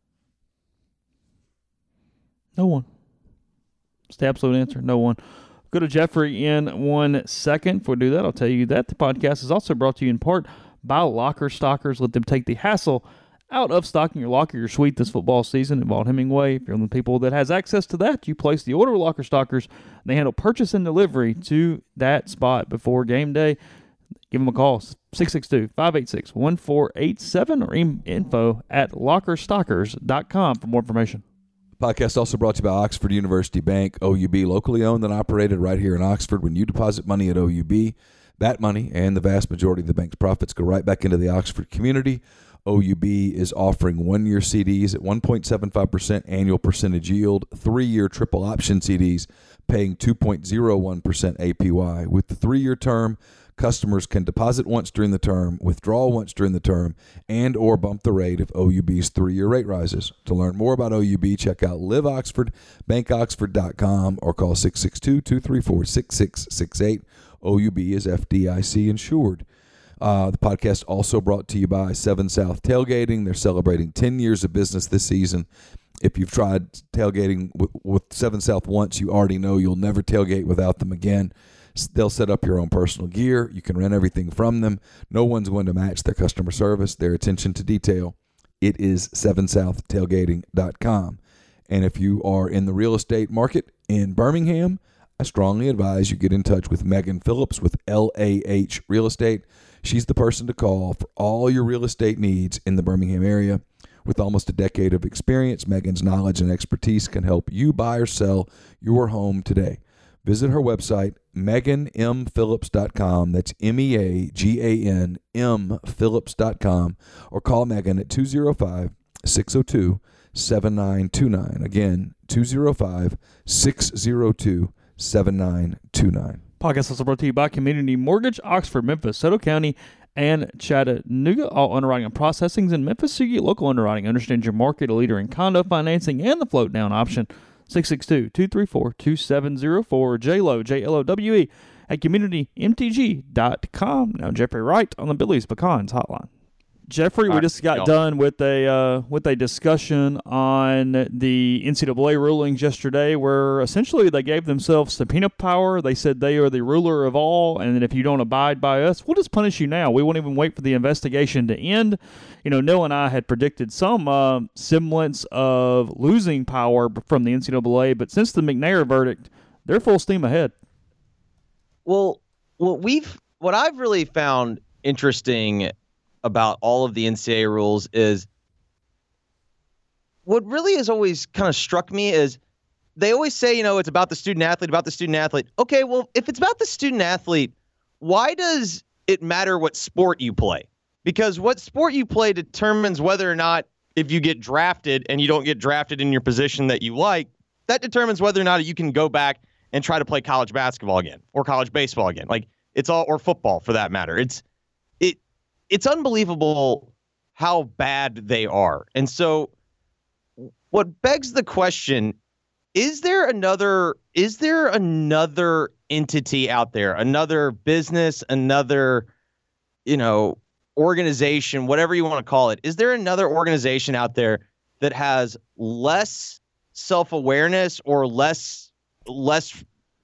S5: No one. It's the absolute answer. No one. Go to Jeffrey in one second. Before we do that, I'll tell you that the podcast is also brought to you in part by Locker Stockers. Let them take the hassle out of stocking your locker, your suite this football season at Vaught Hemingway. If you're one of the people that has access to that, you place the order with Locker Stockers. They handle purchase and delivery to that spot before game day. Give them a call, six six two, five eight six, one four eight seven, or info at locker stockers dot com for more information.
S6: The podcast also brought to you by Oxford University Bank, O U B, locally owned and operated right here in Oxford. When you deposit money at O U B, that money and the vast majority of the bank's profits go right back into the Oxford community. O U B is offering one-year C Ds at one point seven five percent annual percentage yield, three-year triple option C Ds paying two point zero one percent A P Y. With the three-year term, customers can deposit once during the term, withdraw once during the term, and or bump the rate if O U B's three-year rate rises. To learn more about O U B, check out live oxford bank oxford dot com or call six six two, two three four, six six six eight. O U B is F D I C insured. Uh, the podcast also brought to you by Seven South Tailgating. They're celebrating ten years of business this season. If you've tried tailgating with, with Seven South once, you already know you'll never tailgate without them again. They'll set up your own personal gear. You can rent everything from them. No one's going to match their customer service, their attention to detail. It is seven south tailgating dot com. And if you are in the real estate market in Birmingham, I strongly advise you get in touch with Megan Phillips with L A H Real Estate. She's the person to call for all your real estate needs in the Birmingham area. With almost a decade of experience, Megan's knowledge and expertise can help you buy or sell your home today. Visit her website, megan m phillips dot com. That's M E A G A N M Phillips dot com. Or call Megan at two oh five, six oh two, seven nine two nine. Again, two oh five, six oh two, seven nine two nine.
S5: Podcast also brought to you by Community Mortgage, Oxford, Memphis, Soto County, and Chattanooga. All underwriting and processing in Memphis, so you get local underwriting. Understand your market, a leader in condo financing and the float down option. six six two, two three four, two seven zero four. J L O, J L O W E at community m t g dot com. Now Jeffrey Wright on the Billy's Pecans hotline. Jeffrey, we just got done with a uh, with a discussion on the N C double A rulings yesterday, where essentially they gave themselves subpoena power. They said they are the ruler of all, and that if you don't abide by us, we'll just punish you now. We won't even wait for the investigation to end. You know, Neil and I had predicted some uh, semblance of losing power from the N C double A, but since the McNair verdict, they're full steam ahead.
S4: Well, what we've what I've really found interesting about all of the N C double A rules is what really has always kind of struck me is they always say, you know, it's about the student athlete, about the student athlete. Okay, well, if it's about the student athlete, why does it matter what sport you play? Because what sport you play determines whether or not, if you get drafted and you don't get drafted in your position that you like, that determines whether or not you can go back and try to play college basketball again or college baseball again. Like, it's all, or football for that matter. It's, it, It's unbelievable how bad they are. And so what begs the question, is there another is there another entity out there, another business, another, you know, organization, whatever you want to call it? Is there another organization out there that has less self-awareness or less less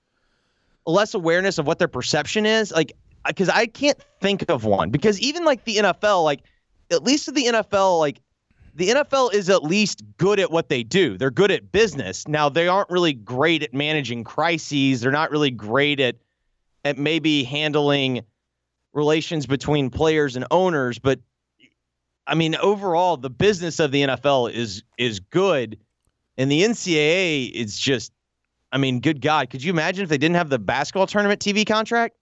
S4: less awareness of what their perception is? Like, because I can't think of one. Because even like the N F L, like at least in the N F L, like the N F L is at least good at what they do. They're good at business. Now, they aren't really great at managing crises. They're not really great at at maybe handling relations between players and owners. But I mean, overall, the business of the N F L is is good, and the N C double A is just, I mean, good God, could you imagine if they didn't have the basketball tournament T V contract?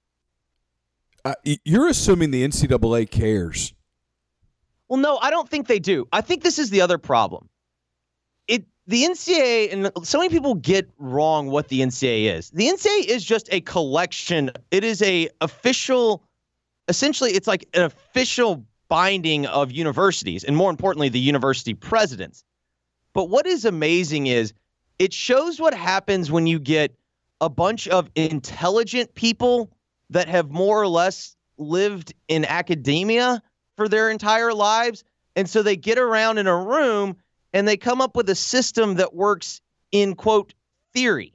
S6: Uh, you're assuming the N C double A cares.
S4: Well, no, I don't think they do. I think this is the other problem. It the N C double A, and so many people get wrong what the N C double A is. The N C double A is just a collection. It is a official, essentially, it's like an official binding of universities, and more importantly, the university presidents. But what is amazing is it shows what happens when you get a bunch of intelligent people that have more or less lived in academia for their entire lives. And so they get around in a room and they come up with a system that works in, quote, theory.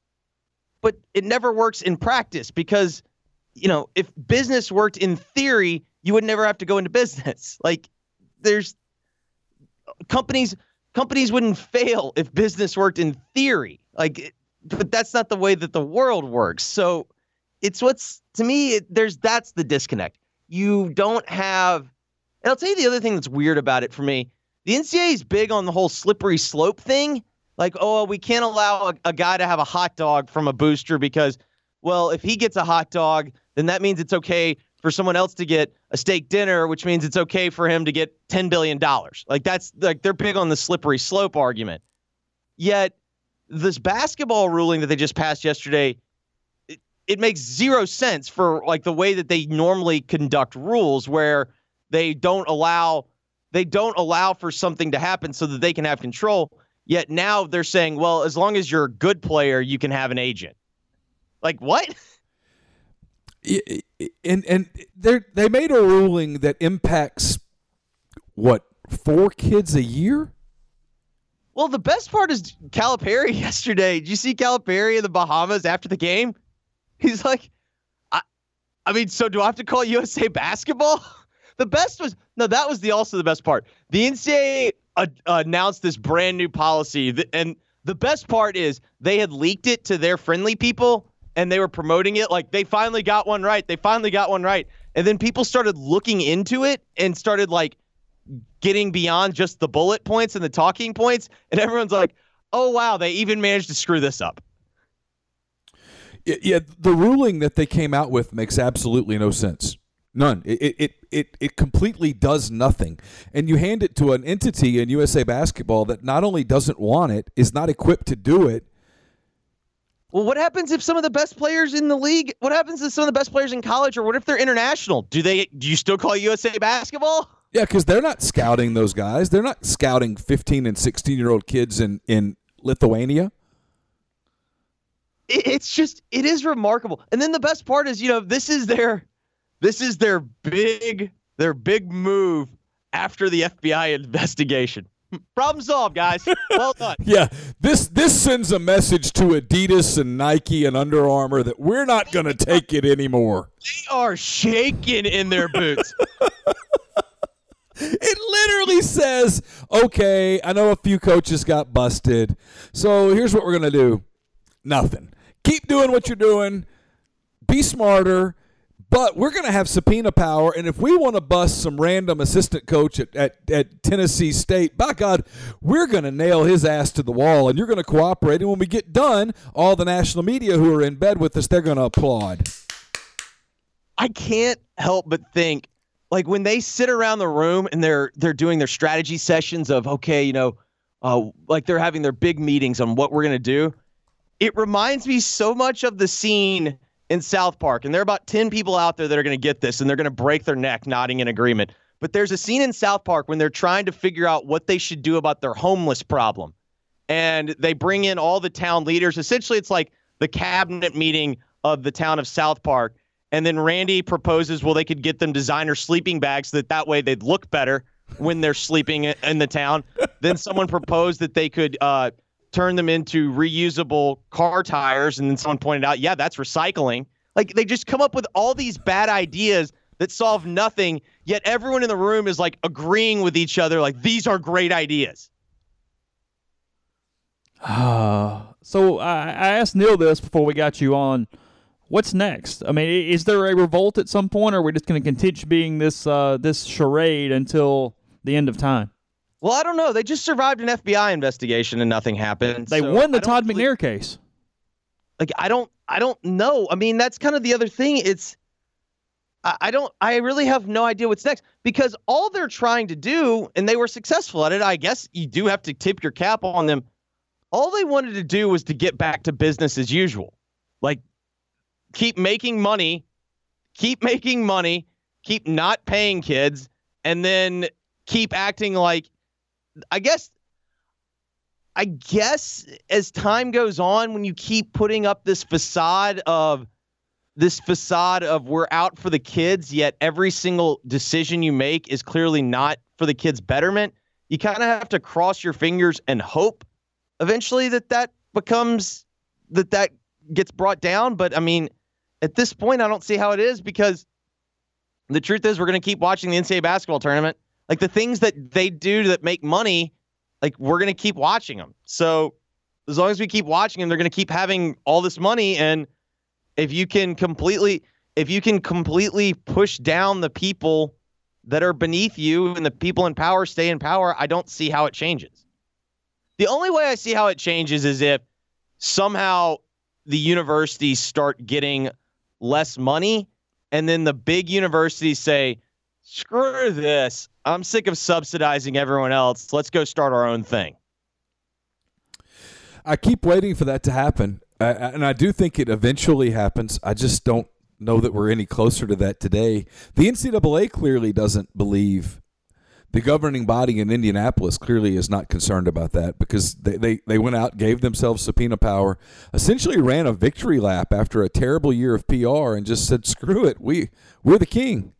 S4: But it never works in practice because, you know, if business worked in theory, you would never have to go into business. Like, there's companies, companies wouldn't fail if business worked in theory. Like, but that's not the way that the world works. So it's what's, to me, it, there's that's the disconnect. You don't have, and I'll tell you the other thing that's weird about it for me. The N C double A is big on the whole slippery slope thing. Like, oh, we can't allow a, a guy to have a hot dog from a booster because, well, if he gets a hot dog, then that means it's okay for someone else to get a steak dinner, which means it's okay for him to get ten billion dollars. Like, that's like, they're big on the slippery slope argument. Yet this basketball ruling that they just passed yesterday, it makes zero sense for like the way that they normally conduct rules, where they don't allow they don't allow for something to happen so that they can have control. Yet now they're saying, well, as long as you're a good player, you can have an agent. Like, what?
S6: And and they they made a ruling that impacts what, four kids a year?
S4: Well, the best part is Calipari yesterday. Did you see Calipari in the Bahamas after the game? He's like, I, I mean, so do I have to call U S A Basketball? The best was, no, that was the also the best part. The N C double A uh, announced this brand new policy, that, and The best part is they had leaked it to their friendly people, and they were promoting it like they finally got one right. They finally got one right. And then people started looking into it and started like getting beyond just the bullet points and the talking points. And everyone's like, oh, wow, they even managed to screw this up.
S6: Yeah, the ruling that they came out with makes absolutely no sense. None. It it it it completely does nothing. And you hand it to an entity in U S A Basketball that not only doesn't want it, is not equipped to do it.
S4: Well, what happens if some of the best players in the league, what happens if some of the best players in college, or what if they're international? Do they? Do you still call U S A Basketball?
S6: Yeah, because they're not scouting those guys. They're not scouting fifteen and sixteen-year-old kids in, in Lithuania.
S4: It's just, it is remarkable. And then the best part is, you know, this is their, this is their big, their big move after the F B I investigation. Problem solved, guys. Well done.
S6: Yeah, this this sends a message to Adidas and Nike and Under Armour that we're not going to take it anymore.
S4: They are shaking in their boots.
S6: It literally says, okay, I know a few coaches got busted, so here's what we're going to do. Nothing. Keep doing what you're doing. Be smarter. But we're going to have subpoena power, and if we want to bust some random assistant coach at, at, at Tennessee State, by God, we're going to nail his ass to the wall, and you're going to cooperate. And when we get done, all the national media who are in bed with us, they're going to applaud.
S4: I can't help but think, like when they sit around the room and they're they're doing their strategy sessions of, okay, you know, uh, like they're having their big meetings on what we're going to do. It reminds me so much of the scene in South Park, and there are about ten people out there that are going to get this, and they're going to break their neck nodding in agreement. But there's a scene in South Park when they're trying to figure out what they should do about their homeless problem. And they bring in all the town leaders. Essentially, it's like the cabinet meeting of the town of South Park. And then Randy proposes, well, they could get them designer sleeping bags so that that way they'd look better when they're sleeping in the town. Then someone proposed that they could uh, turn them into reusable car tires. And then someone pointed out, yeah, that's recycling. Like, they just come up with all these bad ideas that solve nothing, yet everyone in the room is like agreeing with each other, like, these are great ideas.
S5: Uh, so I, I asked Neil this before we got you on. What's next? I mean, is there a revolt at some point, or are we just going to continue being this uh, this charade until the end of time?
S4: Well, I don't know. They just survived an F B I investigation and nothing happened.
S5: They
S4: so
S5: won the
S4: I
S5: Todd
S4: really,
S5: McNair case.
S4: Like, I don't, I don't know. I mean, that's kind of the other thing. It's, I, I don't, I really have no idea what's next, because all they're trying to do, and they were successful at it. I guess you do have to tip your cap on them. All they wanted to do was to get back to business as usual. Like, keep making money, keep making money, keep not paying kids, and then keep acting like, I guess, I guess as time goes on, when you keep putting up this facade of this facade of we're out for the kids, yet every single decision you make is clearly not for the kids' betterment, you kind of have to cross your fingers and hope eventually that that becomes, that that gets brought down. But I mean, at this point, I don't see how it is, because the truth is we're going to keep watching the N C double A basketball tournament. Like, the things that they do that make money, like, we're going to keep watching them. So as long as we keep watching them, they're going to keep having all this money. And if you can completely, if you can completely push down the people that are beneath you and the people in power stay in power, I don't see how it changes. The only way I see how it changes is if somehow the universities start getting less money, and then the big universities say, screw this, I'm sick of subsidizing everyone else, let's go start our own thing.
S6: I keep waiting for that to happen, uh, and I do think it eventually happens. I just don't know that we're any closer to that today. The N C double A clearly doesn't believe, the governing body in Indianapolis clearly is not concerned about that, because they, they, they went out, gave themselves subpoena power, essentially ran a victory lap after a terrible year of P R, and just said, screw it, we, we're the king.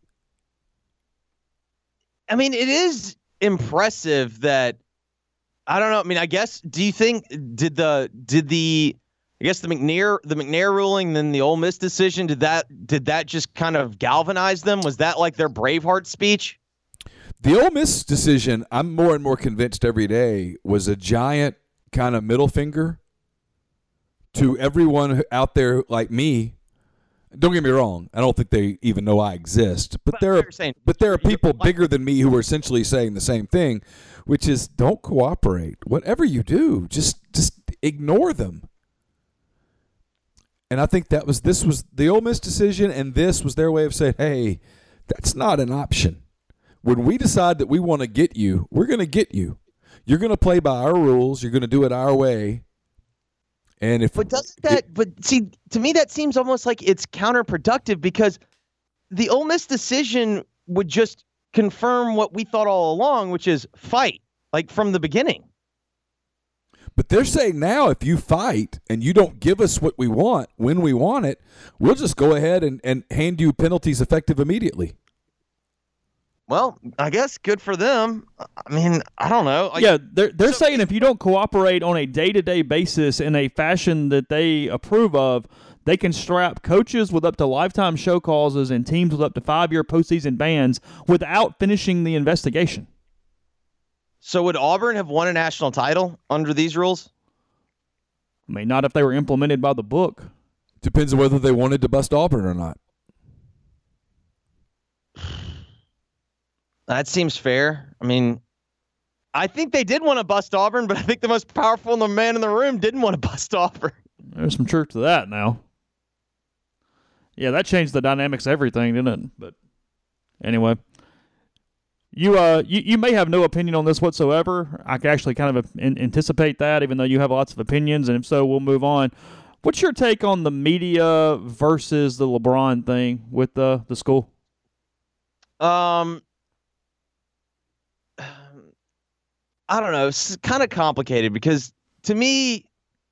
S4: I mean, it is impressive that, I don't know, I mean, I guess, do you think, did the, did the, I guess the McNair, the McNair ruling, then the Ole Miss decision, did that, did that just kind of galvanize them? Was that like their Braveheart speech?
S6: The Ole Miss decision, I'm more and more convinced every day, was a giant kind of middle finger to everyone out there like me. Don't get me wrong. I don't think they even know I exist. But,
S4: But
S6: there are
S4: saying-
S6: but there are
S4: you're-
S6: people bigger than me who are essentially saying the same thing, which is don't cooperate. Whatever you do, just just ignore them. And I think that was this was the Ole Miss decision, and this was their way of saying, hey, that's not an option. When we decide that we want to get you, we're going to get you. You're going to play by our rules. You're going to do it our way. And if
S4: But doesn't that? But see, to me, that seems almost like it's counterproductive because the Ole Miss decision would just confirm what we thought all along, which is fight, like from the beginning.
S6: But they're saying now if you fight and you don't give us what we want when we want it, we'll just go ahead and, and hand you penalties effective immediately.
S4: Well, I guess good for them. I mean, I don't know. Like,
S5: yeah, they're they're
S4: so-
S5: saying if you don't cooperate on a day-to-day basis in a fashion that they approve of, they can strap coaches with up to lifetime show causes and teams with up to five-year postseason bans without finishing the investigation.
S4: So would Auburn have won a national title under these rules?
S5: I mean, not if they were implemented by the book.
S6: Depends on whether they wanted to bust Auburn or not.
S4: That seems fair. I mean, I think they did want to bust Auburn, but I think the most powerful man in the room didn't want to bust Auburn.
S5: There's some truth to that now. Yeah, that changed the dynamics of everything, didn't it? But anyway, you uh, you, you may have no opinion on this whatsoever. I can actually kind of in- anticipate that, even though you have lots of opinions, and if so, we'll move on. What's your take on the media versus the LeBron thing with the the school?
S4: Um, I don't know. It's kind of complicated because to me,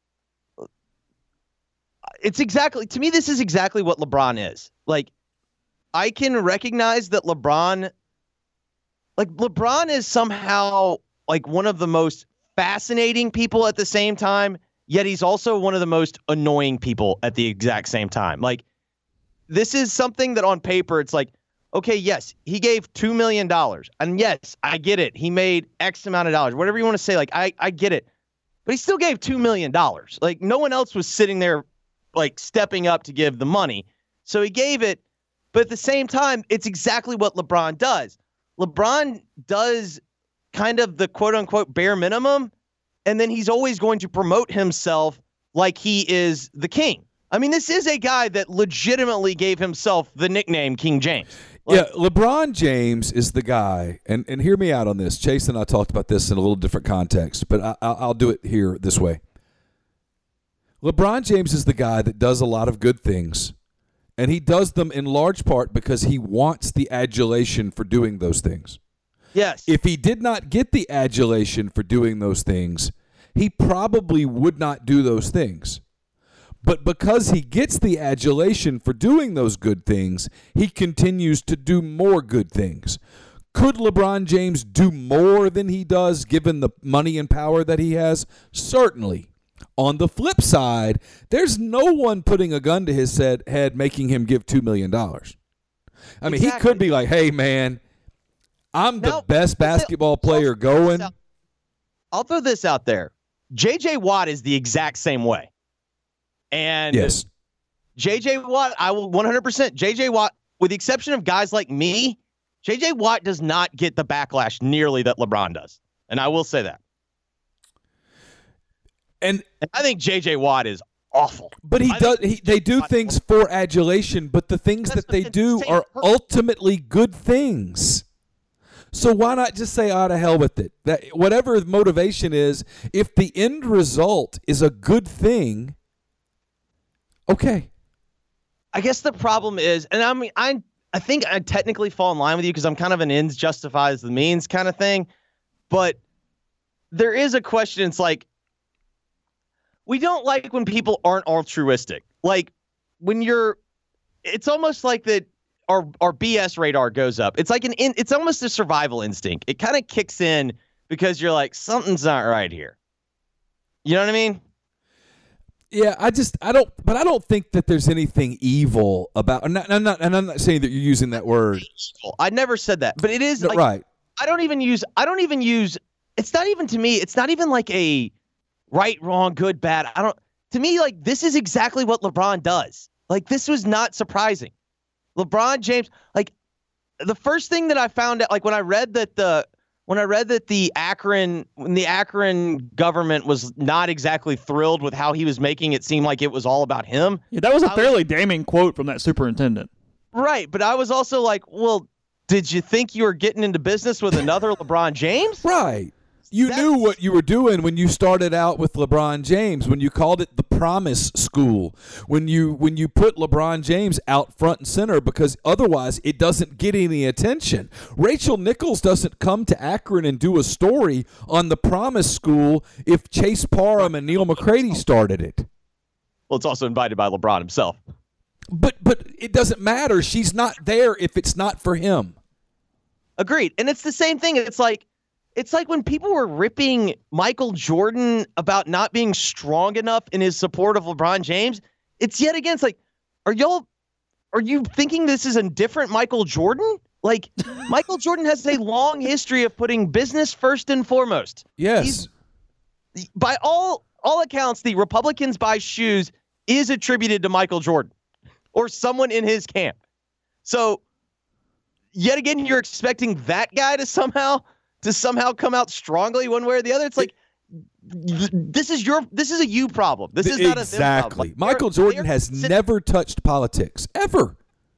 S4: it's exactly, to me, this is exactly what LeBron is. Like, I can recognize that LeBron, like, LeBron is somehow like one of the most fascinating people at the same time, yet he's also one of the most annoying people at the exact same time. Like, this is something that on paper, it's like, okay, yes, he gave two million dollars. And yes, I get it. He made X amount of dollars, whatever you want to say. Like, I, I get it. But he still gave two million dollars. Like, no one else was sitting there, like, stepping up to give the money. So he gave it. But at the same time, it's exactly what LeBron does. LeBron does kind of the quote unquote bare minimum. And then he's always going to promote himself like he is the king. I mean, this is a guy that legitimately gave himself the nickname King James. Like,
S6: yeah, LeBron James is the guy, and, and hear me out on this. Chase and I talked about this in a little different context, but I, I'll, I'll do it here this way. LeBron James is the guy that does a lot of good things, and he does them in large part because he wants the adulation for doing those things.
S4: yes.
S6: If he did not get the adulation for doing those things, he probably would not do those things. But because he gets the adulation for doing those good things, he continues to do more good things. Could LeBron James do more than he does given the money and power that he has? Certainly. On the flip side, there's no one putting a gun to his head, head making him give two million dollars. I mean,
S4: Exactly.
S6: he could be like, hey, man, I'm the
S4: Now,
S6: best basketball player
S4: I'll throw this
S6: going.
S4: out- I'll throw this out there. J J Watt is the exact same way. And
S6: Yes.
S4: J J Watt, I will one hundred percent. J J Watt, with the exception of guys like me, J J Watt does not get the backlash nearly that LeBron does. And I will say that.
S6: And
S4: And I think J J Watt is awful.
S6: But he
S4: I
S6: does.
S4: think-
S6: He, they do things for adulation, but the things
S4: That's
S6: that they
S4: the
S6: do
S4: same
S6: are
S4: person.
S6: ultimately good things. So why not just say, "Ah, to hell with it"? That whatever the motivation is, if the end result is a good thing, okay.
S4: I guess the problem is, and I mean, I I think I technically fall in line with you because I'm kind of an ends justifies the means kind of thing. But there is a question. It's like, we don't like when people aren't altruistic. Like when you're, it's almost like that our our B S radar goes up. It's like an in, it's almost a survival instinct. It kind of kicks in because you're like, something's not right here. You know what I mean?
S6: Yeah, I just I don't, but I don't think that there's anything evil about. I'm not, I'm not, and I'm not saying that you're using that word.
S4: I never said that, but it is
S6: No,
S4: like,
S6: right.
S4: I don't even use, I don't even use, it's not even to me, it's not even like a right, wrong, good, bad. I don't. To me, like, this is exactly what LeBron does. Like, this was not surprising. LeBron James, like, the first thing that I found out, like, when I read that the when I read that the Akron when the Akron government was not exactly thrilled with how he was making it seem like it was all about him.
S5: Yeah, that was a
S4: I
S5: fairly
S4: was,
S5: damning quote from that superintendent.
S4: Right, but I was also like, well, did you think you were getting into business with another LeBron James?
S6: Right. You
S4: That's,
S6: knew what you were doing when you started out with LeBron James, when you called it the Promise School, when you when you put LeBron James out front and center, because otherwise it doesn't get any attention. Rachel Nichols doesn't come to Akron and do a story on the Promise School if Chase Parham and Neil McCready started it.
S4: Well, it's also invited by LeBron himself.
S6: But but it doesn't matter. She's not there if it's not for him.
S4: Agreed. And it's the same thing. It's like It's like when people were ripping Michael Jordan about not being strong enough in his support of LeBron James. It's yet again, it's like, are y'all, are you thinking this is a different Michael Jordan? Like, Michael Jordan has a long history of putting business first and foremost.
S6: Yes.
S4: He's, by all all accounts, the Republicans buy shoes is attributed to Michael Jordan or someone in his camp. So, yet again, you're expecting that guy to somehow... to somehow come out strongly one way or the other. It's like, this is your, this is a you problem. This is not a them problem.
S6: Exactly.
S4: Like,
S6: Michael
S4: they're,
S6: Jordan
S4: they're
S6: has
S4: sitting,
S6: never touched politics, ever.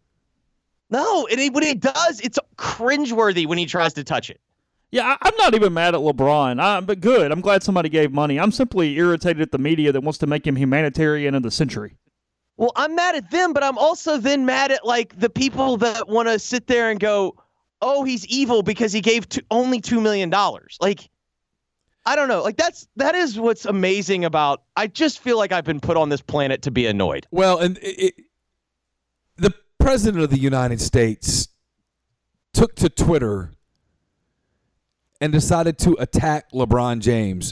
S4: No, and he, when he does, it's cringeworthy when he tries to touch it.
S5: Yeah, I, I'm not even mad at LeBron, I, but good. I'm glad somebody gave money. I'm simply irritated at the media that wants to make him humanitarian of the century.
S4: Well, I'm mad at them, but I'm also then mad at, like, the people that want to sit there and go, oh, he's evil because he gave two, only two million dollars. Like, I don't know. Like, that's that is what's amazing about. I just feel like I've been put on this planet to be annoyed.
S6: Well, and it, it, the president of the United States took to Twitter and decided to attack LeBron James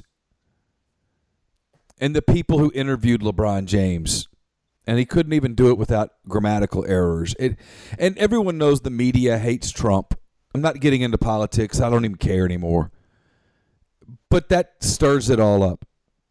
S6: and the people who interviewed LeBron James. And he couldn't even do it without grammatical errors. It, and everyone knows the media hates Trump. I'm not getting into politics. I don't even care anymore. But that stirs it all up.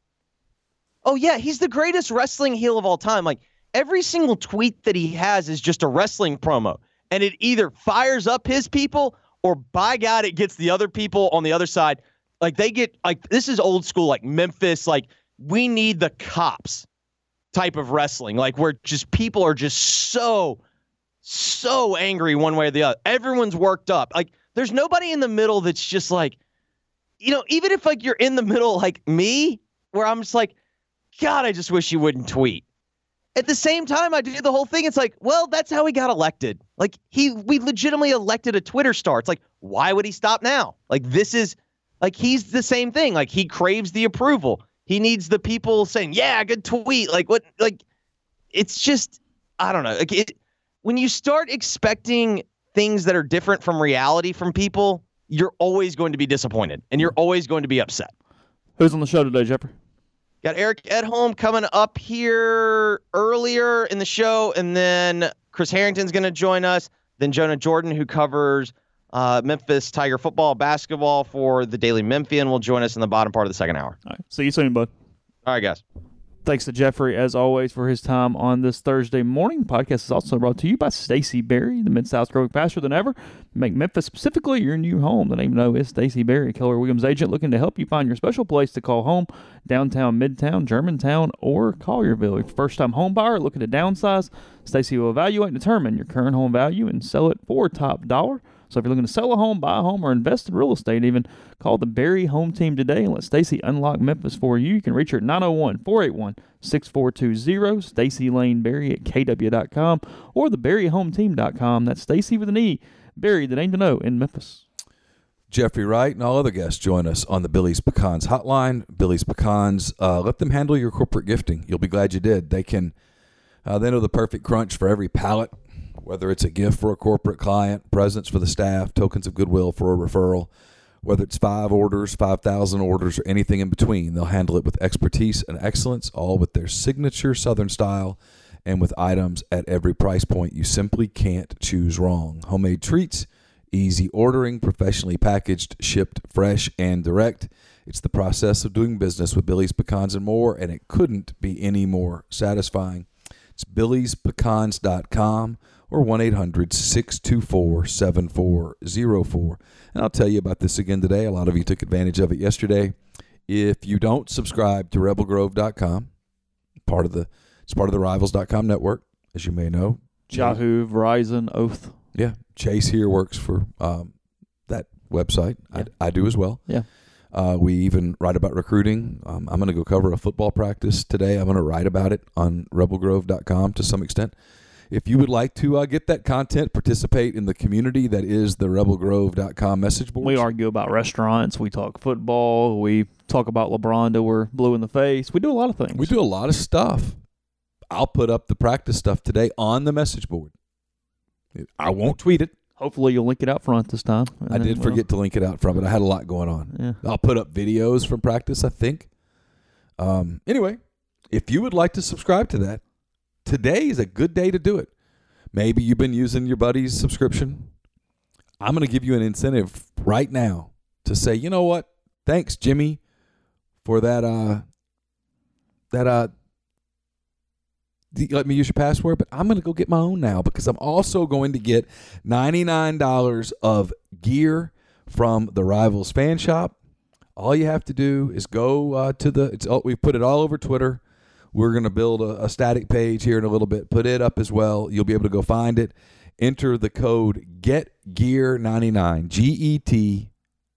S4: Oh, yeah, he's the greatest wrestling heel of all time. Like, every single tweet that he has is just a wrestling promo. And it either fires up his people or, by God, it gets the other people on the other side. Like, they get, like, this is old school, like Memphis, like, we need the cops type of wrestling, like where just people are just so, so angry one way or the other. Everyone's worked up. Like, there's nobody in the middle that's just like, you know, even if like you're in the middle like me, where I'm just like, God, I just wish you wouldn't tweet. At the same time, I do the whole thing. It's like, well, that's how he got elected. Like, he, we legitimately elected a Twitter star. It's like, why would he stop now? Like, this is, like, he's the same thing. Like, he craves the approval. He needs the people saying, yeah, good tweet. Like, what, like, it's just, I don't know. Like, it, when you start expecting things that are different from reality from people, you're always going to be disappointed and you're always going to be upset.
S5: Who's on the show today, Jeffrey?
S4: Got Eric Edholm coming up here earlier in the show, and then Chris Harrington's going to join us. Then Jonah Jordan, who covers uh, Memphis Tiger football, basketball for the Daily Memphian, will join us in the bottom part of the second hour.
S5: All right. See you soon, bud.
S4: All right, guys.
S5: Thanks to Jeffrey, as always, for his time on this Thursday morning. The podcast is also brought to you by Stacey Berry, the Mid-South's growing faster than ever. Make Memphis specifically your new home. The name you know is Stacey Berry, Keller Williams agent, looking to help you find your special place to call home. Downtown, Midtown, Germantown, or Collierville. If you're a first-time home buyer looking to downsize, Stacey will evaluate and determine your current home value and sell it for top dollar. So if you're looking to sell a home, buy a home, or invest in real estate even, call the Berry Home Team today and let Stacey unlock Memphis for you. You can reach her at nine oh one, four eight one, six four two zero, Stacey Lane Berry at K W dot com, or the berry home team dot com. That's Stacey with an E, Berry, the name to know in Memphis.
S6: Jeffrey Wright and all other guests join us on the Billy's Pecans hotline. Billy's Pecans, uh, let them handle your corporate gifting. You'll be glad you did. They can, uh, they know the perfect crunch for every pallet. Whether it's a gift for a corporate client, presents for the staff, tokens of goodwill for a referral, whether it's five orders, five thousand orders, or anything in between, they'll handle it with expertise and excellence, all with their signature Southern style and with items at every price point. You simply can't choose wrong. Homemade treats, Easy ordering, professionally packaged, shipped fresh and direct. It's the process of doing business with Billy's Pecans and more, and it couldn't be any more satisfying. It's billy's pecans dot com or one eight hundred six two four seven four zero four. And I'll tell you about this again today. A lot of you took advantage of it yesterday. If you don't subscribe to rebel grove dot com, part of the it's part of the rivals dot com network, as you may know.
S5: Yahoo, Verizon, Oath.
S6: Yeah, Chase here works for um, that website.
S5: Yeah.
S6: I, I do as well.
S5: Yeah.
S6: Uh, we even write about recruiting. Um, I'm going to go cover a football practice today. I'm going to write about it on rebel grove dot com to some extent. If you would like to uh, get that content, participate in the community that is the rebel grove dot com message board.
S5: We argue about restaurants. We talk football. We talk about LeBron till we're blue in the face. We do a lot of things.
S6: We do a lot of stuff. I'll put up the practice stuff today on the message board. I won't tweet it.
S5: Hopefully you'll link it out front this time.
S6: I did
S5: well,
S6: forget to link it out front, but I had a lot going on.
S5: Yeah.
S6: I'll put up videos from practice, I think. Um, anyway, if you would like to subscribe to that, today is a good day to do it. Maybe you've been using your buddy's subscription. I'm going to give you an incentive right now to say, you know what? Thanks, Jimmy, for that. Uh, that uh, let me use your password, but I'm going to go get my own now because I'm also going to get ninety-nine dollars of gear from the Rivals Fan Shop. All you have to do is go uh, to the. It's we put it all over Twitter. We're going to build a, a static page here in a little bit. Put it up as well. You'll be able to go find it. Enter the code Get Gear ninety-nine. G E T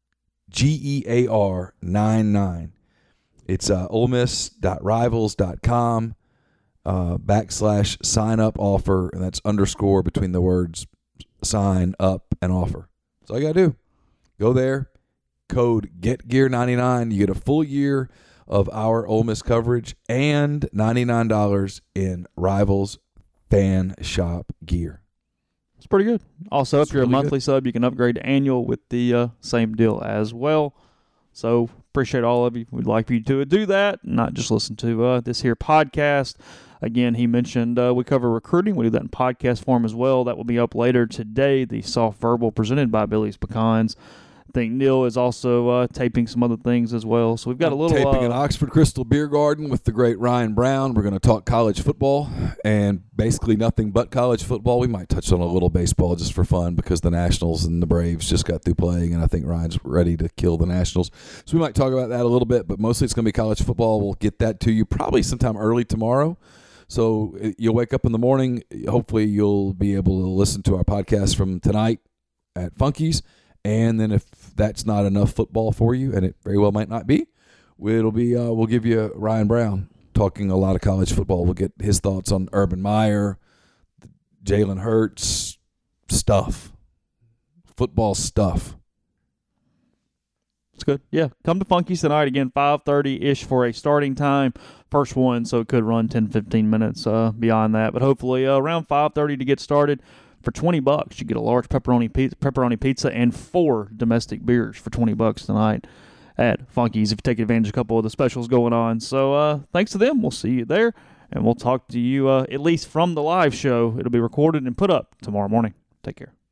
S6: G E A R ninety-nine. It's uh, ole miss dot rivals dot com uh, backslash sign up offer, and that's underscore between the words sign up and offer. That's all you got to do. Go there. Code Get Gear ninety-nine. You get a full year of our Ole Miss coverage and ninety-nine dollars in Rivals Fan Shop gear.
S5: It's pretty good. Also,
S6: It's
S5: if you're
S6: really
S5: a monthly
S6: good.
S5: sub, you can upgrade to annual with the uh, same deal as well. So appreciate all of you. We'd like for you to do that, not just listen to uh, this here podcast. Again, he mentioned uh, we cover recruiting. We do that in podcast form as well. That will be up later today, the Soft Verbal presented by Billy's Pecans. I think Neil is also uh, taping some other things as well. So we've got a little
S6: taping
S5: uh,
S6: in Oxford Crystal Beer Garden with the great Ryan Brown. We're going to talk college football and basically nothing but college football. We might touch on a little baseball just for fun because the Nationals and the Braves just got through playing, and I think Ryan's ready to kill the Nationals. So we might talk about that a little bit, but mostly it's going to be college football. We'll get that to you probably sometime early tomorrow. So you'll wake up in the morning. Hopefully you'll be able to listen to our podcast from tonight at Funky's. And then if that's not enough football for you, and it very well might not be, it'll be uh, we'll give you Ryan Brown talking a lot of college football. We'll get his thoughts on Urban Meyer, Jalen Hurts, stuff, football stuff.
S5: It's good. Yeah. Come to Funky's tonight. Again, five thirty-ish for a starting time. First one, so it could run ten, fifteen minutes uh, beyond that. But hopefully uh, around five thirty to get started. For twenty bucks, you get a large pepperoni pizza, pepperoni pizza and four domestic beers for twenty bucks tonight at Funky's if you take advantage of a couple of the specials going on. So uh, thanks to them. We'll see you there, and we'll talk to you uh, at least from the live show. It'll be recorded and put up tomorrow morning. Take care.